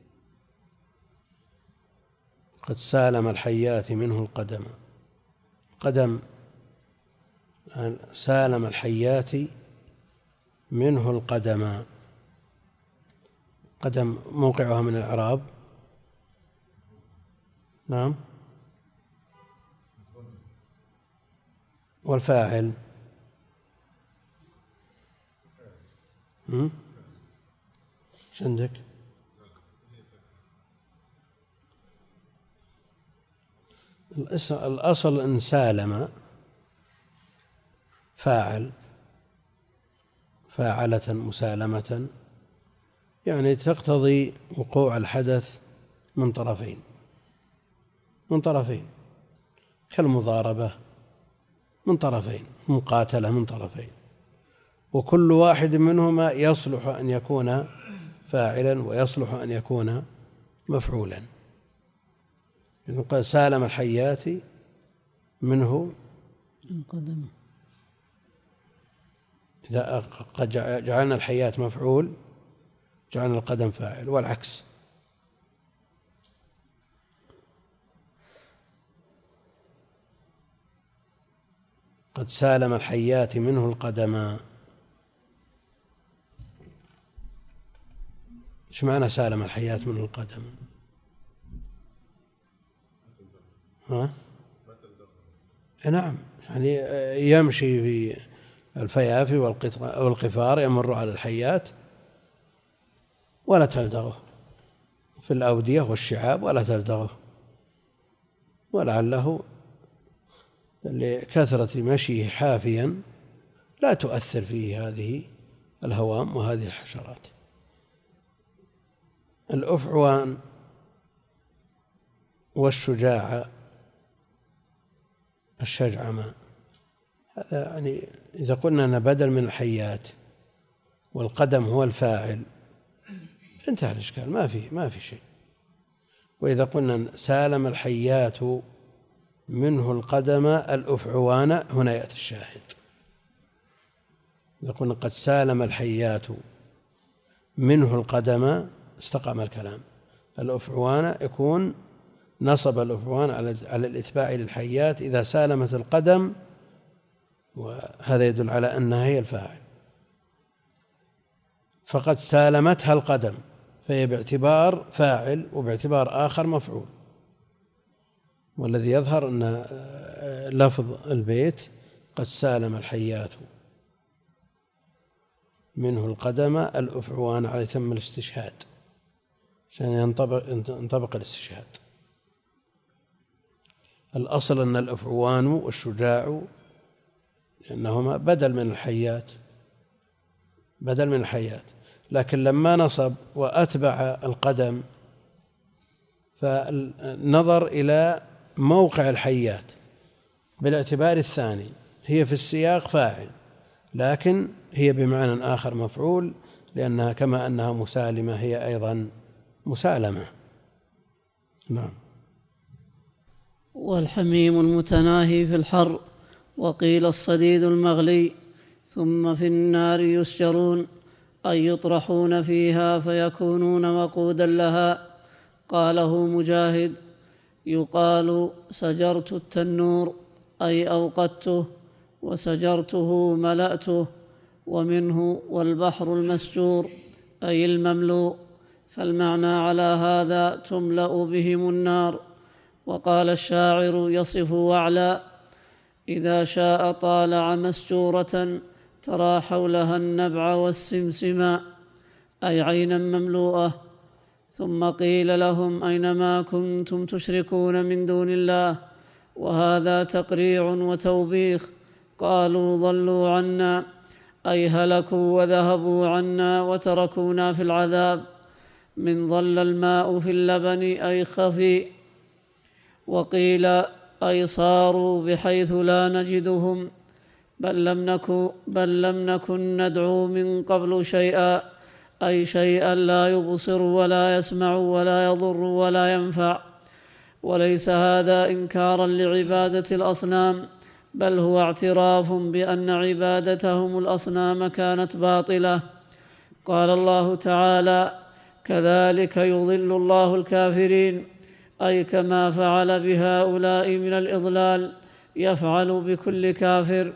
قد سالم الحيات منه القدم، قدم سالم الحيات منه القدم، قدم موقعها من الإعراب. نعم. والفاعل ايش عندك؟ الأصل إن سالم فاعل فاعلة مسالمة، يعني تقتضي وقوع الحدث من طرفين كالمضاربة من طرفين، مقاتلة من طرفين، وكل واحد منهما يصلح أن يكون فاعلا ويصلح أن يكون مفعولا. قال سالم الحيات منه القدم، إذا قد جعلنا الحيات مفعول جعلنا القدم فاعل، والعكس. قد سالم الحيات منه القدم. ايش معنى سالم الحيات منه القدم؟ نعم، يعني يمشي في الفيافي والقفار، يمر على الحيات ولا تلدغه، في الأودية والشعاب ولا تلدغه، ولعله لكثرة مشيه حافيا لا تؤثر فيه هذه الهوام وهذه الحشرات. الأفعوان والشجاع الشجعمة، هذا يعني إذا قلنا أن بدل من الحيات والقدم هو الفاعل انتهى الإشكال، ما في شيء. وإذا قلنا سالم الحيات منه القدم الأفعوان، هنا يأتي الشاهد. إذا قلنا قد سالم الحيات منه القدم استقام الكلام. الأفعوان يكون نصب الأفعوان على الإتباع للحيات إذا سالمت القدم وهذا يدل على أنها هي الفاعل، فقد سالمتها القدم، فهي باعتبار فاعل وباعتبار آخر مفعول. والذي يظهر أن لفظ البيت قد سالم الحيات منه القدم الأفعوان على تم الاستشهاد، عشان ينطبق الاستشهاد. الأصل أن الأفعوان والشجاع لأنهما بدل من الحيات، لكن لما نصب وأتبع القدم فنظر إلى موقع الحيات بالاعتبار الثاني، هي في السياق فاعل لكن هي بمعنى آخر مفعول، لأنها كما أنها مسالمة هي أيضا مسالمة. نعم. والحميم المتناهي في الحر، وقيل الصديد المغلي، ثم في النار يسجرون أي يطرحون فيها فيكونون وقودا لها. قاله مجاهد: يقال سجرت التنور أي أوقدته، وسجرته ملأته، ومنه والبحر المسجور أي المملوء، فالمعنى على هذا تملأ بهم النار. وقال الشاعر يصف وعلا: إذا شاء طالع مسجورة ترى حولها النبع والسمسما، أي عينا مملوءة. ثم قيل لهم: أينما كنتم تشركون من دون الله، وهذا تقريع وتوبيخ. قالوا: ضلوا عنا، أي هلكوا وذهبوا عنا وتركونا في العذاب. من ضل الماء في اللبن أي خفي. وقيل: أي صاروا بحيث لا نجدهم، بل لم نكن ندعو من قبل شيئا، أي شيئا لا يبصر ولا يسمع ولا يضر ولا ينفع. وليس هذا إنكارا لعبادة الأصنام، بل هو اعتراف بأن عبادتهم الأصنام كانت باطلة. قال الله تعالى: كذلك يضل الله الكافرين، أي كما فعل بهؤلاء من الإضلال يفعل بكل كافر.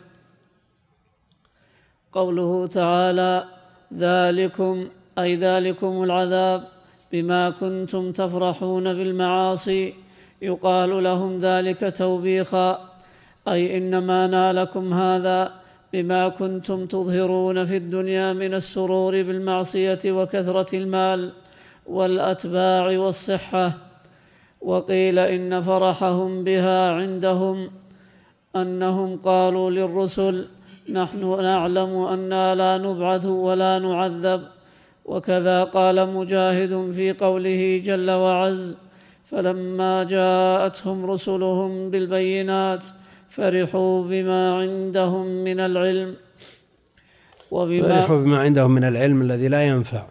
قوله تعالى: ذلكم أي ذلكم العذاب بما كنتم تفرحون بالمعاصي، يقال لهم ذلك توبيخا، أي إنما نالكم هذا بما كنتم تظهرون في الدنيا من السرور بالمعصية وكثرة المال والأتباع والصحة. وقيل إن فرحهم بها عندهم أنهم قالوا للرسل: نحن نعلم أننا لا نبعث ولا نعذب. وكذا قال مجاهد في قوله جل وعز: فلما جاءتهم رسلهم بالبينات فرحوا بما عندهم من العلم فرحوا بما عندهم من العلم الذي لا ينفع،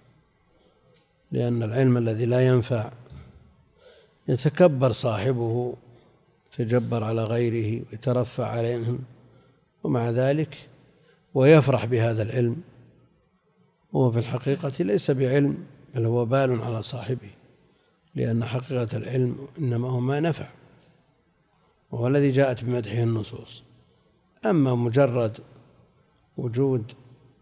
لأن العلم الذي لا ينفع يتكبر صاحبه، يتجبر على غيره ويترفع عليهم، ومع ذلك ويفرح بهذا العلم، وهو في الحقيقة ليس بعلم، بل هو بال على صاحبه، لأن حقيقة العلم إنما هو ما نفع، وهو الذي جاءت بمدحه النصوص. أما مجرد وجود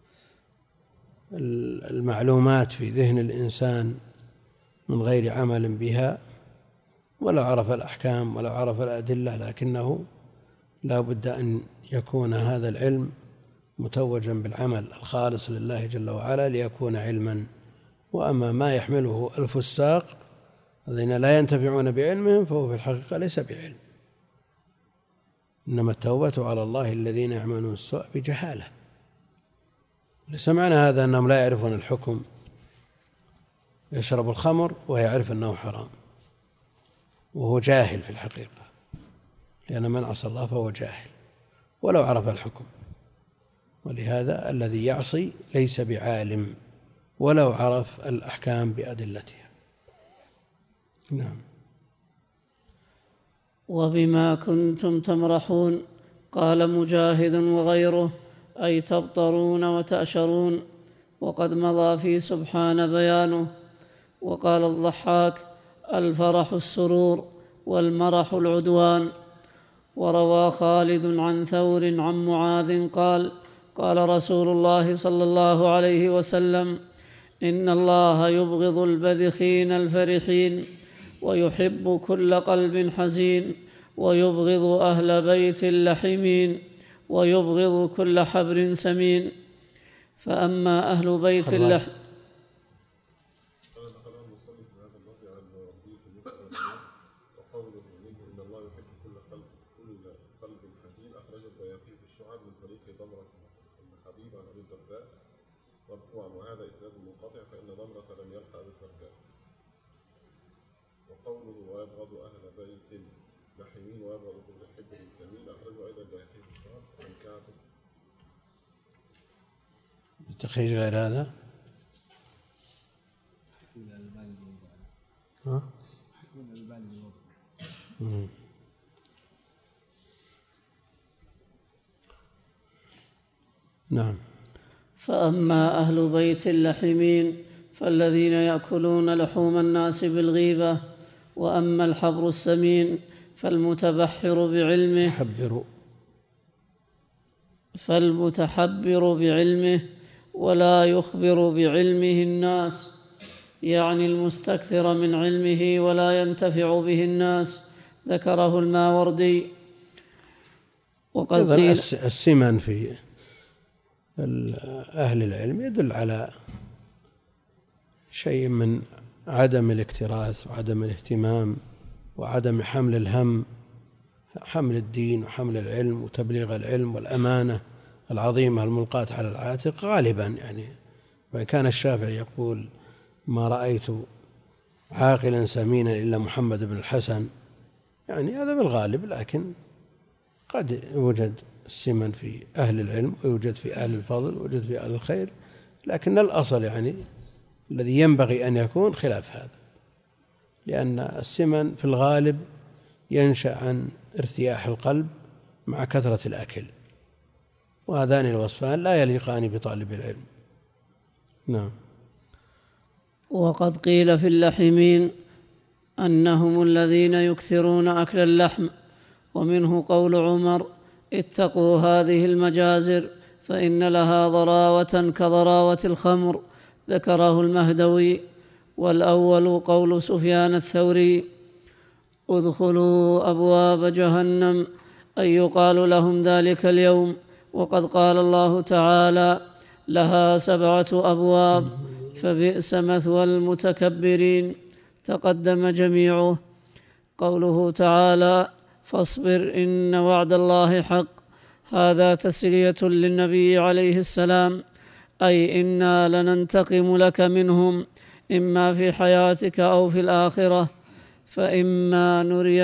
المعلومات في ذهن الإنسان من غير عمل بها، ولو عرف الأحكام ولو عرف الأدلة، لكنه لا بد أن يكون هذا العلم متوجا بالعمل الخالص لله جل وعلا ليكون علما. وأما ما يحمله الفساق الذين لا ينتفعون بعلمهم فهو في الحقيقة ليس بعلم، إنما التوبة على الله الذين يعملون السوء بجهالة. ليس معنى هذا أنهم لا يعرفون الحكم، يشرب الخمر ويعرف أنه حرام وهو جاهل في الحقيقة، لأن من عصى الله فهو جاهل ولو عرف الحكم. ولهذا الذي يعصي ليس بعالم ولو عرف الأحكام بأدلتها. نعم. وبما كنتم تمرحون، قال مجاهد وغيره: أي تبطرون وتأشرون، وقد مضى في سبحان بيانه. وقال الضحاك: الفرح السرور، والمرح العدوان. وروى خالد عن ثور عن معاذ قال قال رسول الله صلى الله عليه وسلم إن الله يبغض البذخين الفرحين ويحب كل قلب حزين ويبغض أهل بيت اللحمين ويبغض كل حبر سمين. فأما أهل بيت اللحم وقوله منه إن الله يحب كل قلب حزين أخرجه البيهقي في الشعب من طريق ضمرة بن حبيب عن أبي الدرداء مرفوعا وهذا إسناد منقطع فإن ضمرة لم يلقى أبي الدرداء. وقوله ويبغض أهل بيت لحمين ويبغض كل حبر سمين أخرجه أيضا البيهقي في الشعب عن كعب. التخريج غير هذا؟ نعم. فأما أهل بيت اللحمين فالذين يأكلون لحوم الناس بالغيبة، وأما الحبر السمين فالمتحبر بعلمه ولا يخبر بعلمه الناس، يعني المستكثر من علمه ولا ينتفع به الناس، ذكره الماوردي. وقد قيل السمن في أهل العلم يدل على شيء من عدم الاكتراث وعدم الاهتمام وعدم حمل الهم، حمل الدين وحمل العلم وتبليغ العلم والأمانة العظيمة الملقاة على العاتق غالبا. يعني وإن كان الشافعي يقول ما رأيت عاقلا سمينا إلا محمد بن الحسن، يعني هذا بالغالب، لكن قد يوجد السمن في أهل العلم ويوجد في أهل الفضل ويوجد في أهل الخير، لكن الأصل يعني الذي ينبغي أن يكون خلاف هذا، لأن السمن في الغالب ينشأ عن ارتياح القلب مع كثرة الأكل، وهذان الوصفان لا يليقان بطالب العلم. نعم. وقد قيل في اللحمين أنهم الذين يكثرون أكل اللحم، ومنه قول عمر اتقوا هذه المجازر فإن لها ضراوة كضراوة الخمر، ذكره المهدوي. والأول قول سفيان الثوري ادخلوا أبواب جهنم، أي يقال لهم ذلك اليوم، وقد قال الله تعالى لها 7 أبواب فبئس مثوى المتكبرين، تقدم جميعه. قوله تعالى فاصبر إن وعد الله حق، هذا تسلية للنبي عليه السلام، أي إنا لننتقم لك منهم إما في حياتك أو في الآخرة، فإما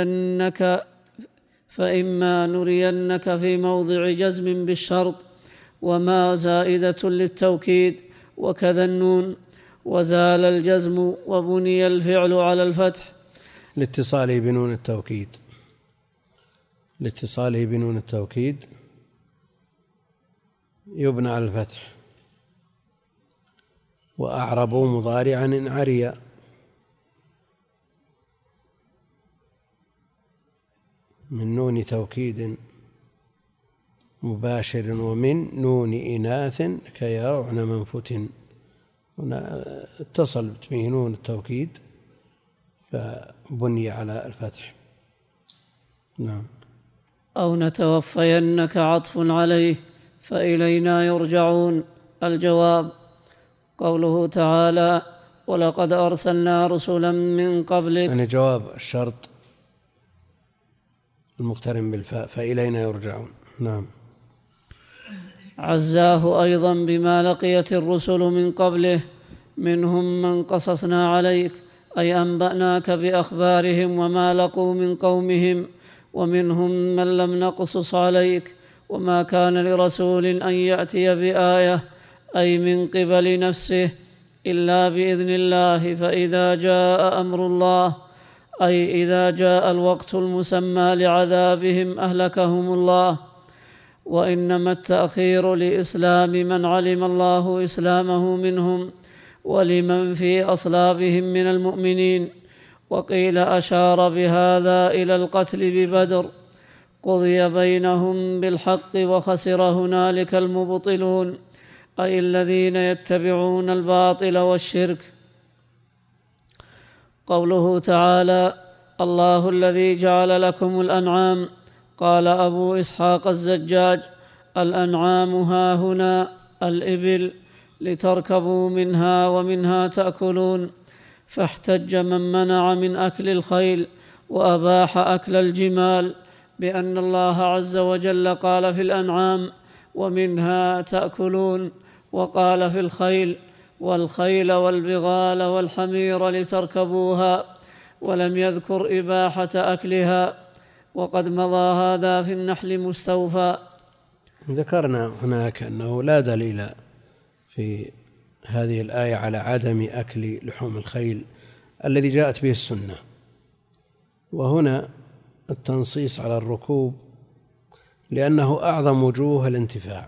نرينك في موضع جزم بالشرط، وما زائدة للتوكيد، وكذا النون، وزال الجزم وبني الفعل على الفتح لاتصاله بنون التوكيد يبنى على الفتح. وأعربوا مضارعا إن عريا، من نون توكيد مباشر ومن نون إناث كيرعن منفت، هنا اتصل به نون التوكيد فبني على الفتح. نعم. أو نتوفينك عطف عليه فإلينا يرجعون. الجواب قوله تعالى ولقد أرسلنا رسلا من قبلك، يعني جواب الشرط المقترن بالفاء فإلينا يرجعون. نعم. عزاه أيضا بما لقيت الرسل من قبله، منهم من قصصنا عليك، أي أنبأناك بأخبارهم وما لقوا من قومهم، ومنهم من لم نقصص عليك، وما كان لرسول أن يأتي بآية، أي من قبل نفسه، إلا بإذن الله، فإذا جاء أمر الله، أي إذا جاء الوقت المسمى لعذابهم أهلكهم الله. وإنما التأخير لإسلام من علم الله إسلامه منهم، ولمن في أصلابهم من المؤمنين. وقيل أشار بهذا إلى القتل ببدر. قضي بينهم بالحق وخسر هنالك المبطلون، أي الذين يتبعون الباطل والشرك. قوله تعالى: الله الذي جعل لكم الأنعام. قال أبو إسحاق الزجاج: الأنعام هاهنا الإبل، لتركبوا منها ومنها تأكلون. فاحتج من منع من أكل الخيل وأباح أكل الجمال بأن الله عز وجل قال في الأنعام: ومنها تأكلون، وقال في الخيل: والخيل والبغال والحمير لتركبوها، ولم يذكر إباحة أكلها، وقد مضى هذا في النحل مستوفى. ذكرنا هناك أنه لا دليل في هذه الآية على عدم أكل لحوم الخيل الذي جاءت به السنة، وهنا التنصيص على الركوب لأنه أعظم وجوه الانتفاع،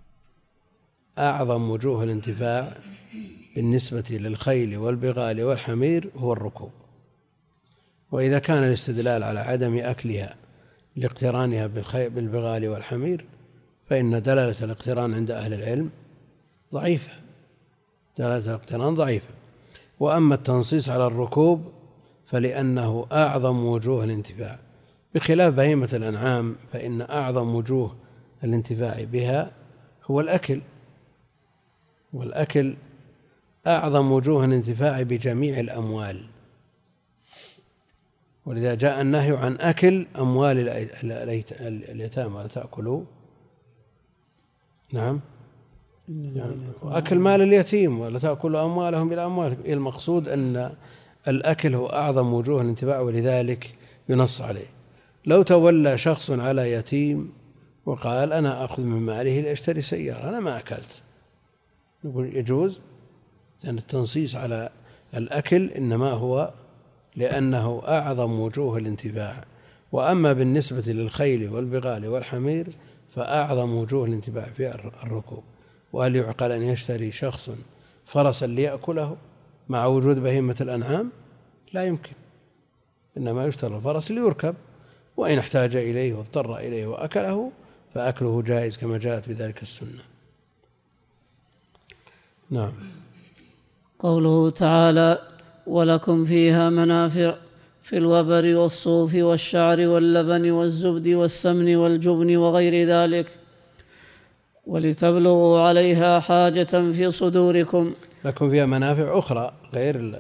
أعظم وجوه الانتفاع بالنسبة للخيل والبغال والحمير هو الركوب. وإذا كان الاستدلال على عدم أكلها لاقترانها بالبغال والحمير فإن دلالة الاقتران عند أهل العلم ضعيفة، دلالة الاقتران ضعيفة. وأما التنصيص على الركوب فلأنه أعظم وجوه الانتفاع، بخلاف بهيمة الأنعام فإن أعظم وجوه الانتفاع بها هو الأكل، والأكل أعظم وجوه الانتفاع بجميع الأموال، ولذا جاء النهي عن أكل أموال اليتامى ولا تأكلوا. نعم، وأكل مال اليتيم ولا تأكلوا أموالهم بالأموال. المقصود أن الأكل هو أعظم وجوه الانتفاع، ولذلك ينص عليه. لو تولى شخص على يتيم وقال: أنا أخذ من ماله لأشتري سيارة، أنا ما أكلت، نقول يجوز، لأن التنصيص على الأكل إنما هو لأنه أعظم وجوه الانتفاع. وأما بالنسبة للخيل والبغال والحمير فأعظم وجوه الانتفاع في الركوب. وهل يعقل أن يشتري شخص فرسا ليأكله مع وجود بهيمة الأنعام؟ لا يمكن، إنما يشترى الفرس ليركب، وإن احتاج إليه واضطر إليه وأكله فأكله جائز كما جاءت بذلك السنة. نعم. قوله تعالى: ولكم فيها منافع في الوبر والصوف والشعر واللبن والزبد والسمن والجبن وغير ذلك، ولتبلغوا عليها حاجة في صدوركم. لكم فيها منافع أخرى غير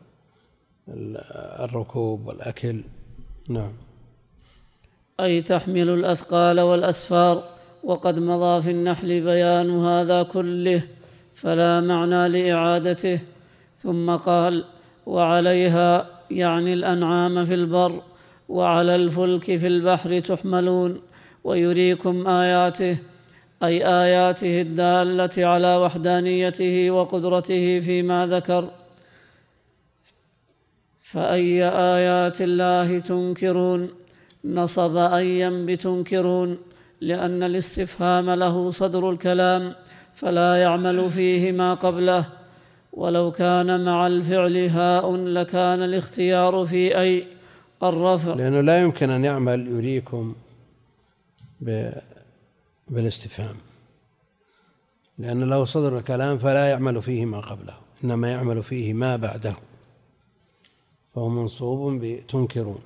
الركوب والأكل. نعم. أي تحمل الأثقال والأسفار، وقد مضى في النحل بيان هذا كله فلا معنى لإعادته. ثم قال: وعليها، يعني الأنعام في البر، وعلى الفلك في البحر تحملون، ويريكم آياته، أي آياته الدالة على وحدانيته وقدرته فيما ذكر. فأي آيات الله تنكرون؟ نصب أيا بتنكرون، لأن الاستفهام له صدر الكلام فلا يعمل فيه ما قبله، ولو كان مع الفعل هاء لكان الاختيار في أي الرفع، لأنه لا يمكن أن يعمل يريكم بالاستفهام، لأن له صدر الكلام فلا يعمل فيه ما قبله، إنما يعمل فيه ما بعده، فهو منصوب بتنكرون.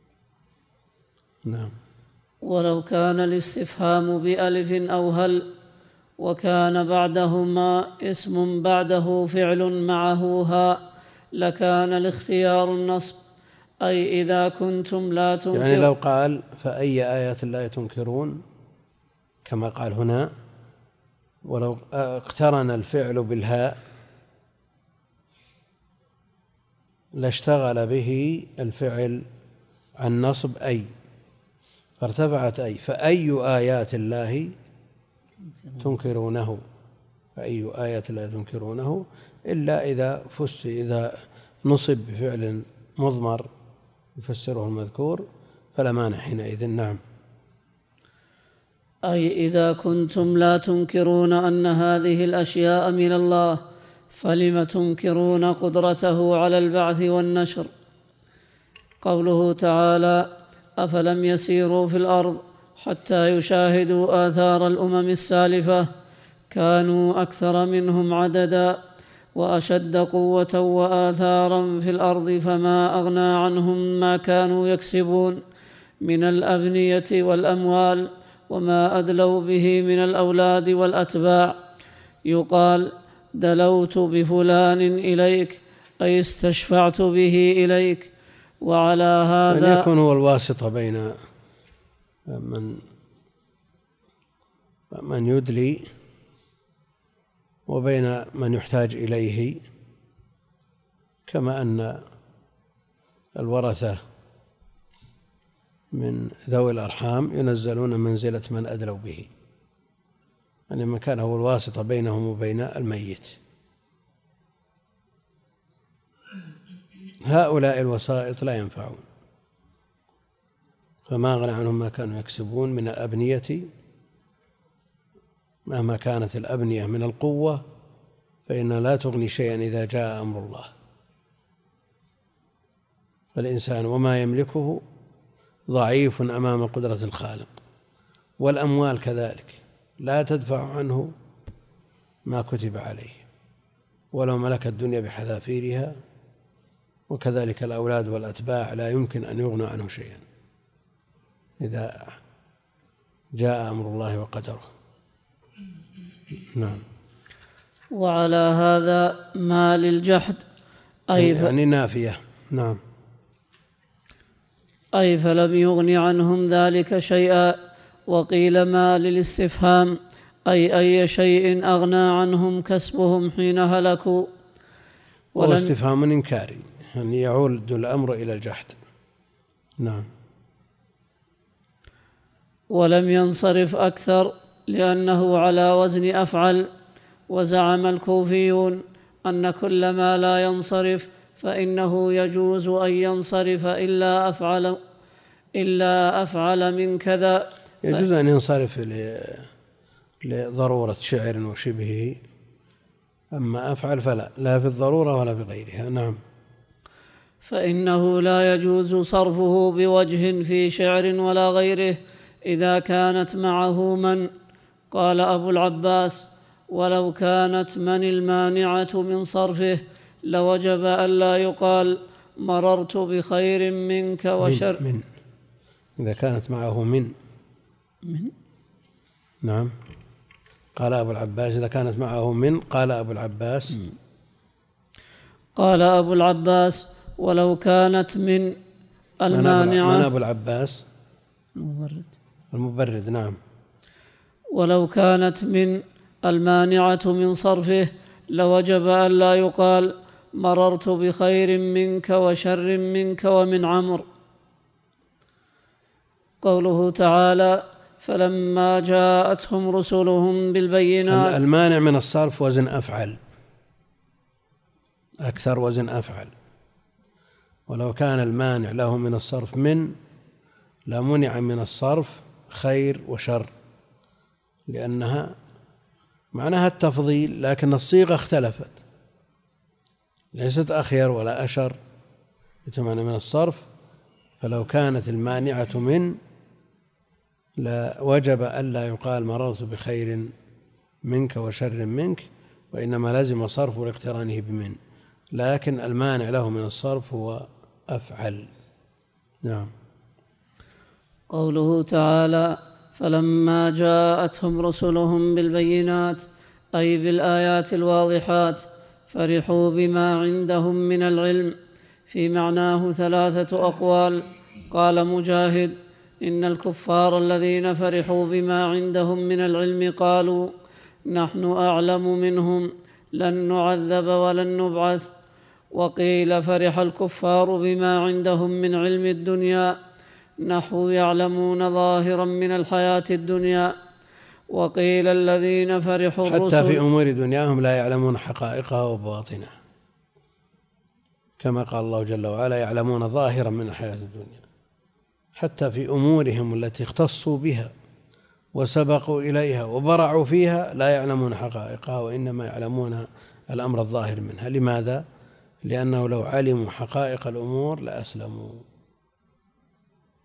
نعم. ولو كان الاستفهام بألف أو هل، وكان بعدهما اسم بعده فعل معه هاء، لكان الاختيار النصب، أي إذا كنتم لا تنكرون. يعني لو قال: فأي آيات الله تنكرون كما قال هنا، ولو اقترن الفعل بالهاء لاشتغل به الفعل عن نصب أي، فارتفعت أي، فأي آيات الله تنكرونه، فأي آيات الله تنكرونه، إلا إذا نصب بفعل مضمر يفسره المذكور فلا مانع حينئذ. نعم. أي إذا كنتم لا تنكرون أن هذه الأشياء من الله، فلم تنكرون قدرته على البعث والنشر. قوله تعالى: أفلم يسيروا في الأرض حتى يشاهدوا آثار الأمم السالفة، كانوا أكثر منهم عددا وأشد قوة وآثارا في الأرض، فما أغنى عنهم ما كانوا يكسبون من الأبنية والأموال وما أدلوا به من الأولاد والأتباع. يقال: دلوت بفلان إليك، أي استشفعت به إليك. وعلى هذا أن يكون هو الواسطة بين من يدلي وبين من يحتاج إليه، كما أن الورثة من ذوي الأرحام ينزلون منزلة من أدلوا به، يعني من كان هو الواسطة بينهم وبين الميت. هؤلاء الوسائط لا ينفعون، فما أغنى عنهم ما كانوا يكسبون من الأبنية، مهما كانت الأبنية من القوة فإنها لا تغني شيئا إذا جاء أمر الله. فالإنسان وما يملكه ضعيف أمام قدرة الخالق، والأموال كذلك لا تدفع عنه ما كتب عليه ولو ملك الدنيا بحذافيرها، وكذلك الأولاد والأتباع لا يمكن أن يغنوا عنه شيئا إذا جاء أمر الله وقدره. نعم. وعلى هذا ما للجحد يعني نافية. نعم. أي فلم يغن عنهم ذلك شيئا. وقيل ما للاستفهام، أي شيء أغنى عنهم كسبهم حين هلكوا. وهو استفهام إنكاري، يعني يعود الأمر إلى الجحد. نعم. ولم ينصرف أكثر لأنه على وزن أفعل. وزعم الكوفيون أن كل ما لا ينصرف فإنه يجوز أن ينصرف إلا أفعل من كذا. يجوز أن ينصرف لضرورة شعر وشبهه، أما أفعل فلا، لا في الضرورة ولا في غيرها. نعم. فإنه لا يجوز صرفه بوجه في شعر ولا غيره إذا كانت معه من. قال أبو العباس: ولو كانت من المانعة من صرفه لوجب ألا يقال مررت بخير منك وشر. من إذا كانت معه من. نعم. قال أبو العباس: إذا كانت معه من. قال أبو العباس: قال أبو العباس: ولو كانت من المانعة. من أبو العباس؟ المبرد. نعم. ولو كانت من المانعة من صرفه لوجب ألا يقال مررت بخير منك وشر منك ومن عمرو. قوله تعالى: فلما جاءتهم رسلهم بالبينات. المانع من الصرف وزن أفعل، أكثر وزن أفعل. ولو كان المانع له من الصرف من لمنع من الصرف خير وشر، لأنها معناها التفضيل، لكن الصيغة اختلفت، ليست أخير ولا أشر يتمنع من الصرف. فلو كانت المانعة من لوجب ألا يقال مررت بخير منك وشر منك، وإنما لزم صرف لاقترانه بمن، لكن المانع له من الصرف هو أفعل. نعم. قوله تعالى: فلما جاءتهم رسلهم بالبينات، أي بالآيات الواضحات، فرحوا بما عندهم من العلم. في معناه 3 أقوال. قال مجاهد: إن الكفار الذين فرحوا بما عندهم من العلم قالوا: نحن أعلم منهم، لن نعذب ولن نبعث. وقيل: فرح الكفار بما عندهم من علم الدنيا، نحو يعلمون ظاهرا من الحياة الدنيا. وقيل: الذين فرحوا حتى في أمور دنياهم لا يعلمون حقائقها وبواطنها، كما قال الله جل وعلا: يعلمون ظاهرا من الحياة الدنيا. حتى في أمورهم التي اختصوا بها وسبقوا إليها وبرعوا فيها لا يعلمون حقائقها، وإنما يعلمون الأمر الظاهر منها. لماذا؟ لأنه لو علموا حقائق الأمور لأسلموا.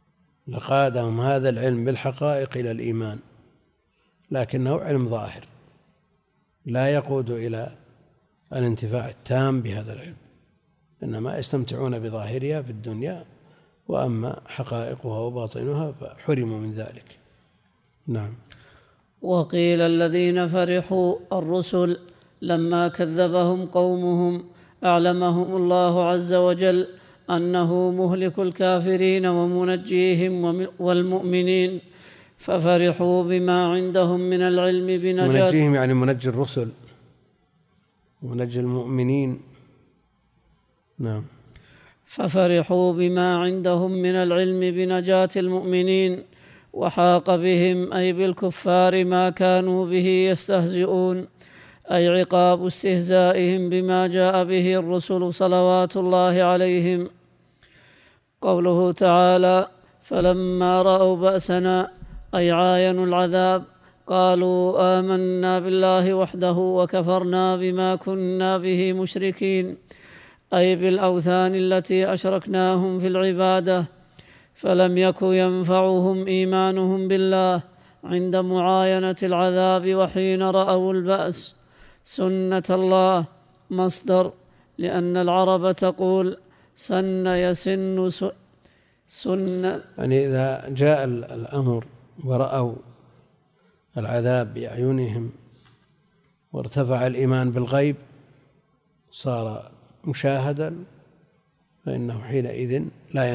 لقادهم هذا العلم بالحقائق إلى الإيمان، لكنه علم ظاهر لا يقود إلى الانتفاع التام بهذا العلم، إنما يستمتعون بظاهرها في الدنيا، وأما حقائقها وباطنها فحرموا من ذلك. نعم. وقيل الذين فرحوا الرسل لما كذبهم قومهم أعلمهم الله عز وجل أنه مهلك الكافرين ومنجيهم والمؤمنين، ففرحوا بما عندهم من العلم بنجاة منجيهم يعني منجي الرسل، منجي المؤمنين. نعم. ففرحوا بما عندهم من العلم بنجاة المؤمنين، وحاق بهم أي بالكفار ما كانوا به يستهزئون، أي عقاب استهزائهم بما جاء به الرسل صلوات الله عليهم. قوله تعالى: فلما رأوا بأسنا أي عاينوا العذاب قالوا آمنا بالله وحده وكفرنا بما كنا به مشركين، أي بالأوثان التي أشركناهم في العبادة، فلم يك ينفعهم إيمانهم بالله عند معاينة العذاب وحين رأوا البأس. سنة الله مصدر، لأن العرب تقول سن يسن سنة، يعني إذا جاء الأمر ورأوا العذاب بأعينهم وارتفع الإيمان بالغيب صار مشاهدا، فإنه حينئذ لا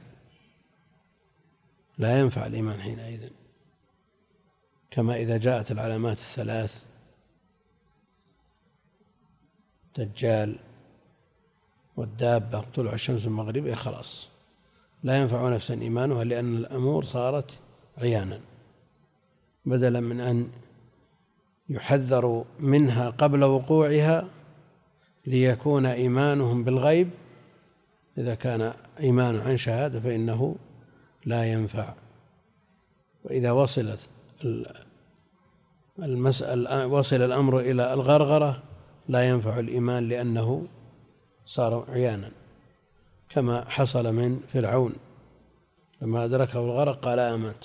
ينفع الإيمان حينئذ، كما إذا جاءت العلامات الثلاث الدجال والدابة طلوع الشمس من المغرب، خلاص لا ينفع نفسا إيمانها، لأن الأمور صارت عيانا، بدلا من أن يحذروا منها قبل وقوعها ليكون إيمانهم بالغيب. إذا كان إيمان عن شهادة فإنه لا ينفع. وإذا وصل الأمر إلى الغرغرة لا ينفع الإيمان، لأنه صار عيانا، كما حصل من فرعون لما أدركه الغرق قال آمنت.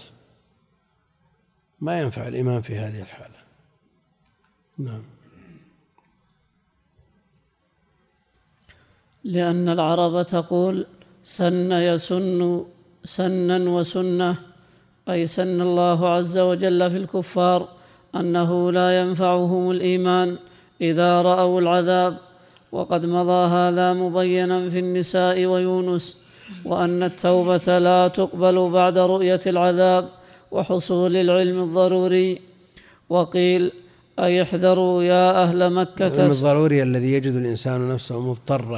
ما ينفع الإيمان في هذه الحالة. نعم. لأن العرب تقول سن يسن سنا وسنة، أي سن الله عز وجل في الكفار أنه لا ينفعهم الإيمان إذا رأوا العذاب، وقد مضى هذا مبينا في النساء ويونس، وأن التوبة لا تقبل بعد رؤية العذاب وحصول العلم الضروري. وقيل أي احذروا يا أهل مكة. العلم الضروري الذي يجد الإنسان نفسه مضطر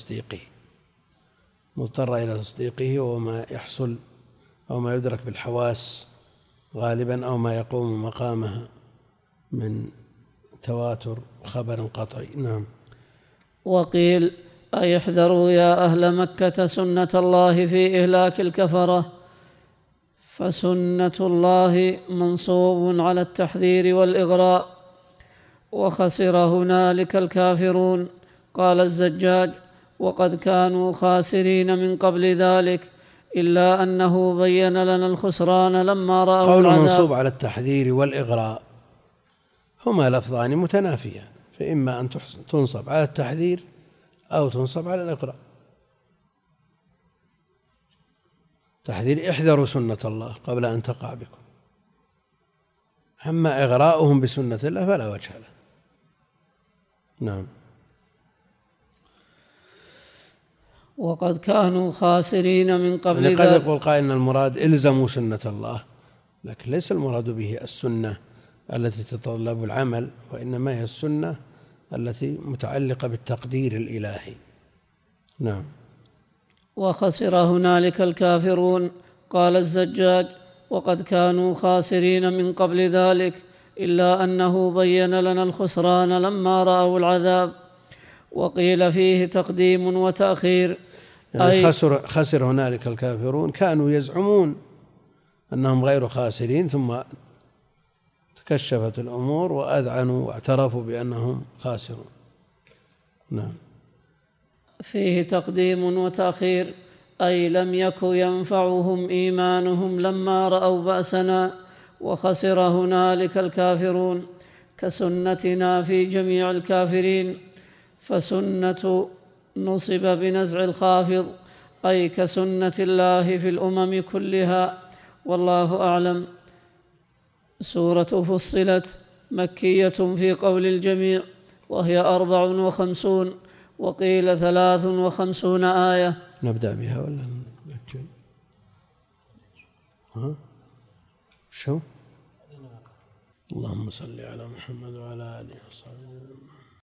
إلى تصديقه، وما يحصل أو ما يدرك بالحواس غالبا، أو ما يقوم مقامها من تواتر خبر قطعي. نعم. وقيل أي احذروا يا أهل مكة سنة الله في إهلاك الكفرة، فسنة الله منصوب على التحذير والإغراء. وخسر هنالك الكافرون. قال الزجاج: وقد كانوا خاسرين من قبل ذلك، إلا أنه بين لنا الخسران لما رأوا قول العذاب. منصوب على التحذير والإغراء هما لفظان متنافيان، فإما أن تنصب على التحذير أو تنصب على الإغراء. تحذير: احذروا سنة الله قبل أن تقع بكم. أما إغراؤهم بسنة الله فلا وجه له. نعم. وقد كانوا خاسرين من قبل يعني ذلك. قد يقول قائل إن المراد إلزموا سنة الله، لكن ليس المراد به السنة التي تتطلب العمل، وإنما هي السنة التي متعلقة بالتقدير الإلهي. نعم. وخسر هنالك الكافرون. قال الزجاج: وقد كانوا خاسرين من قبل ذلك، إلا أنه بين لنا الخسران لما رأوا العذاب. وقيل فيه تقديم وتأخير، يعني خسر هنالك الكافرون، كانوا يزعمون أنهم غير خاسرين، ثم تكشفت الأمور وأذعنوا واعترفوا بأنهم خاسرون. نعم. فيه تقديم وتأخير، أي لم يك ينفعهم إيمانهم لما رأوا بأسنا، وخسر هنالك الكافرون، كسنتنا في جميع الكافرين. فسنة نصب بنزع الخافض، أي كسنة الله في الأمم كلها، والله أعلم. سورة فصلت مكية في قول الجميع، وهي 54، وقيل 53 آية. نبدأ بها ولا نأجل؟ شو؟ اللهم صل على محمد وعلى آله وصحبه وسلم.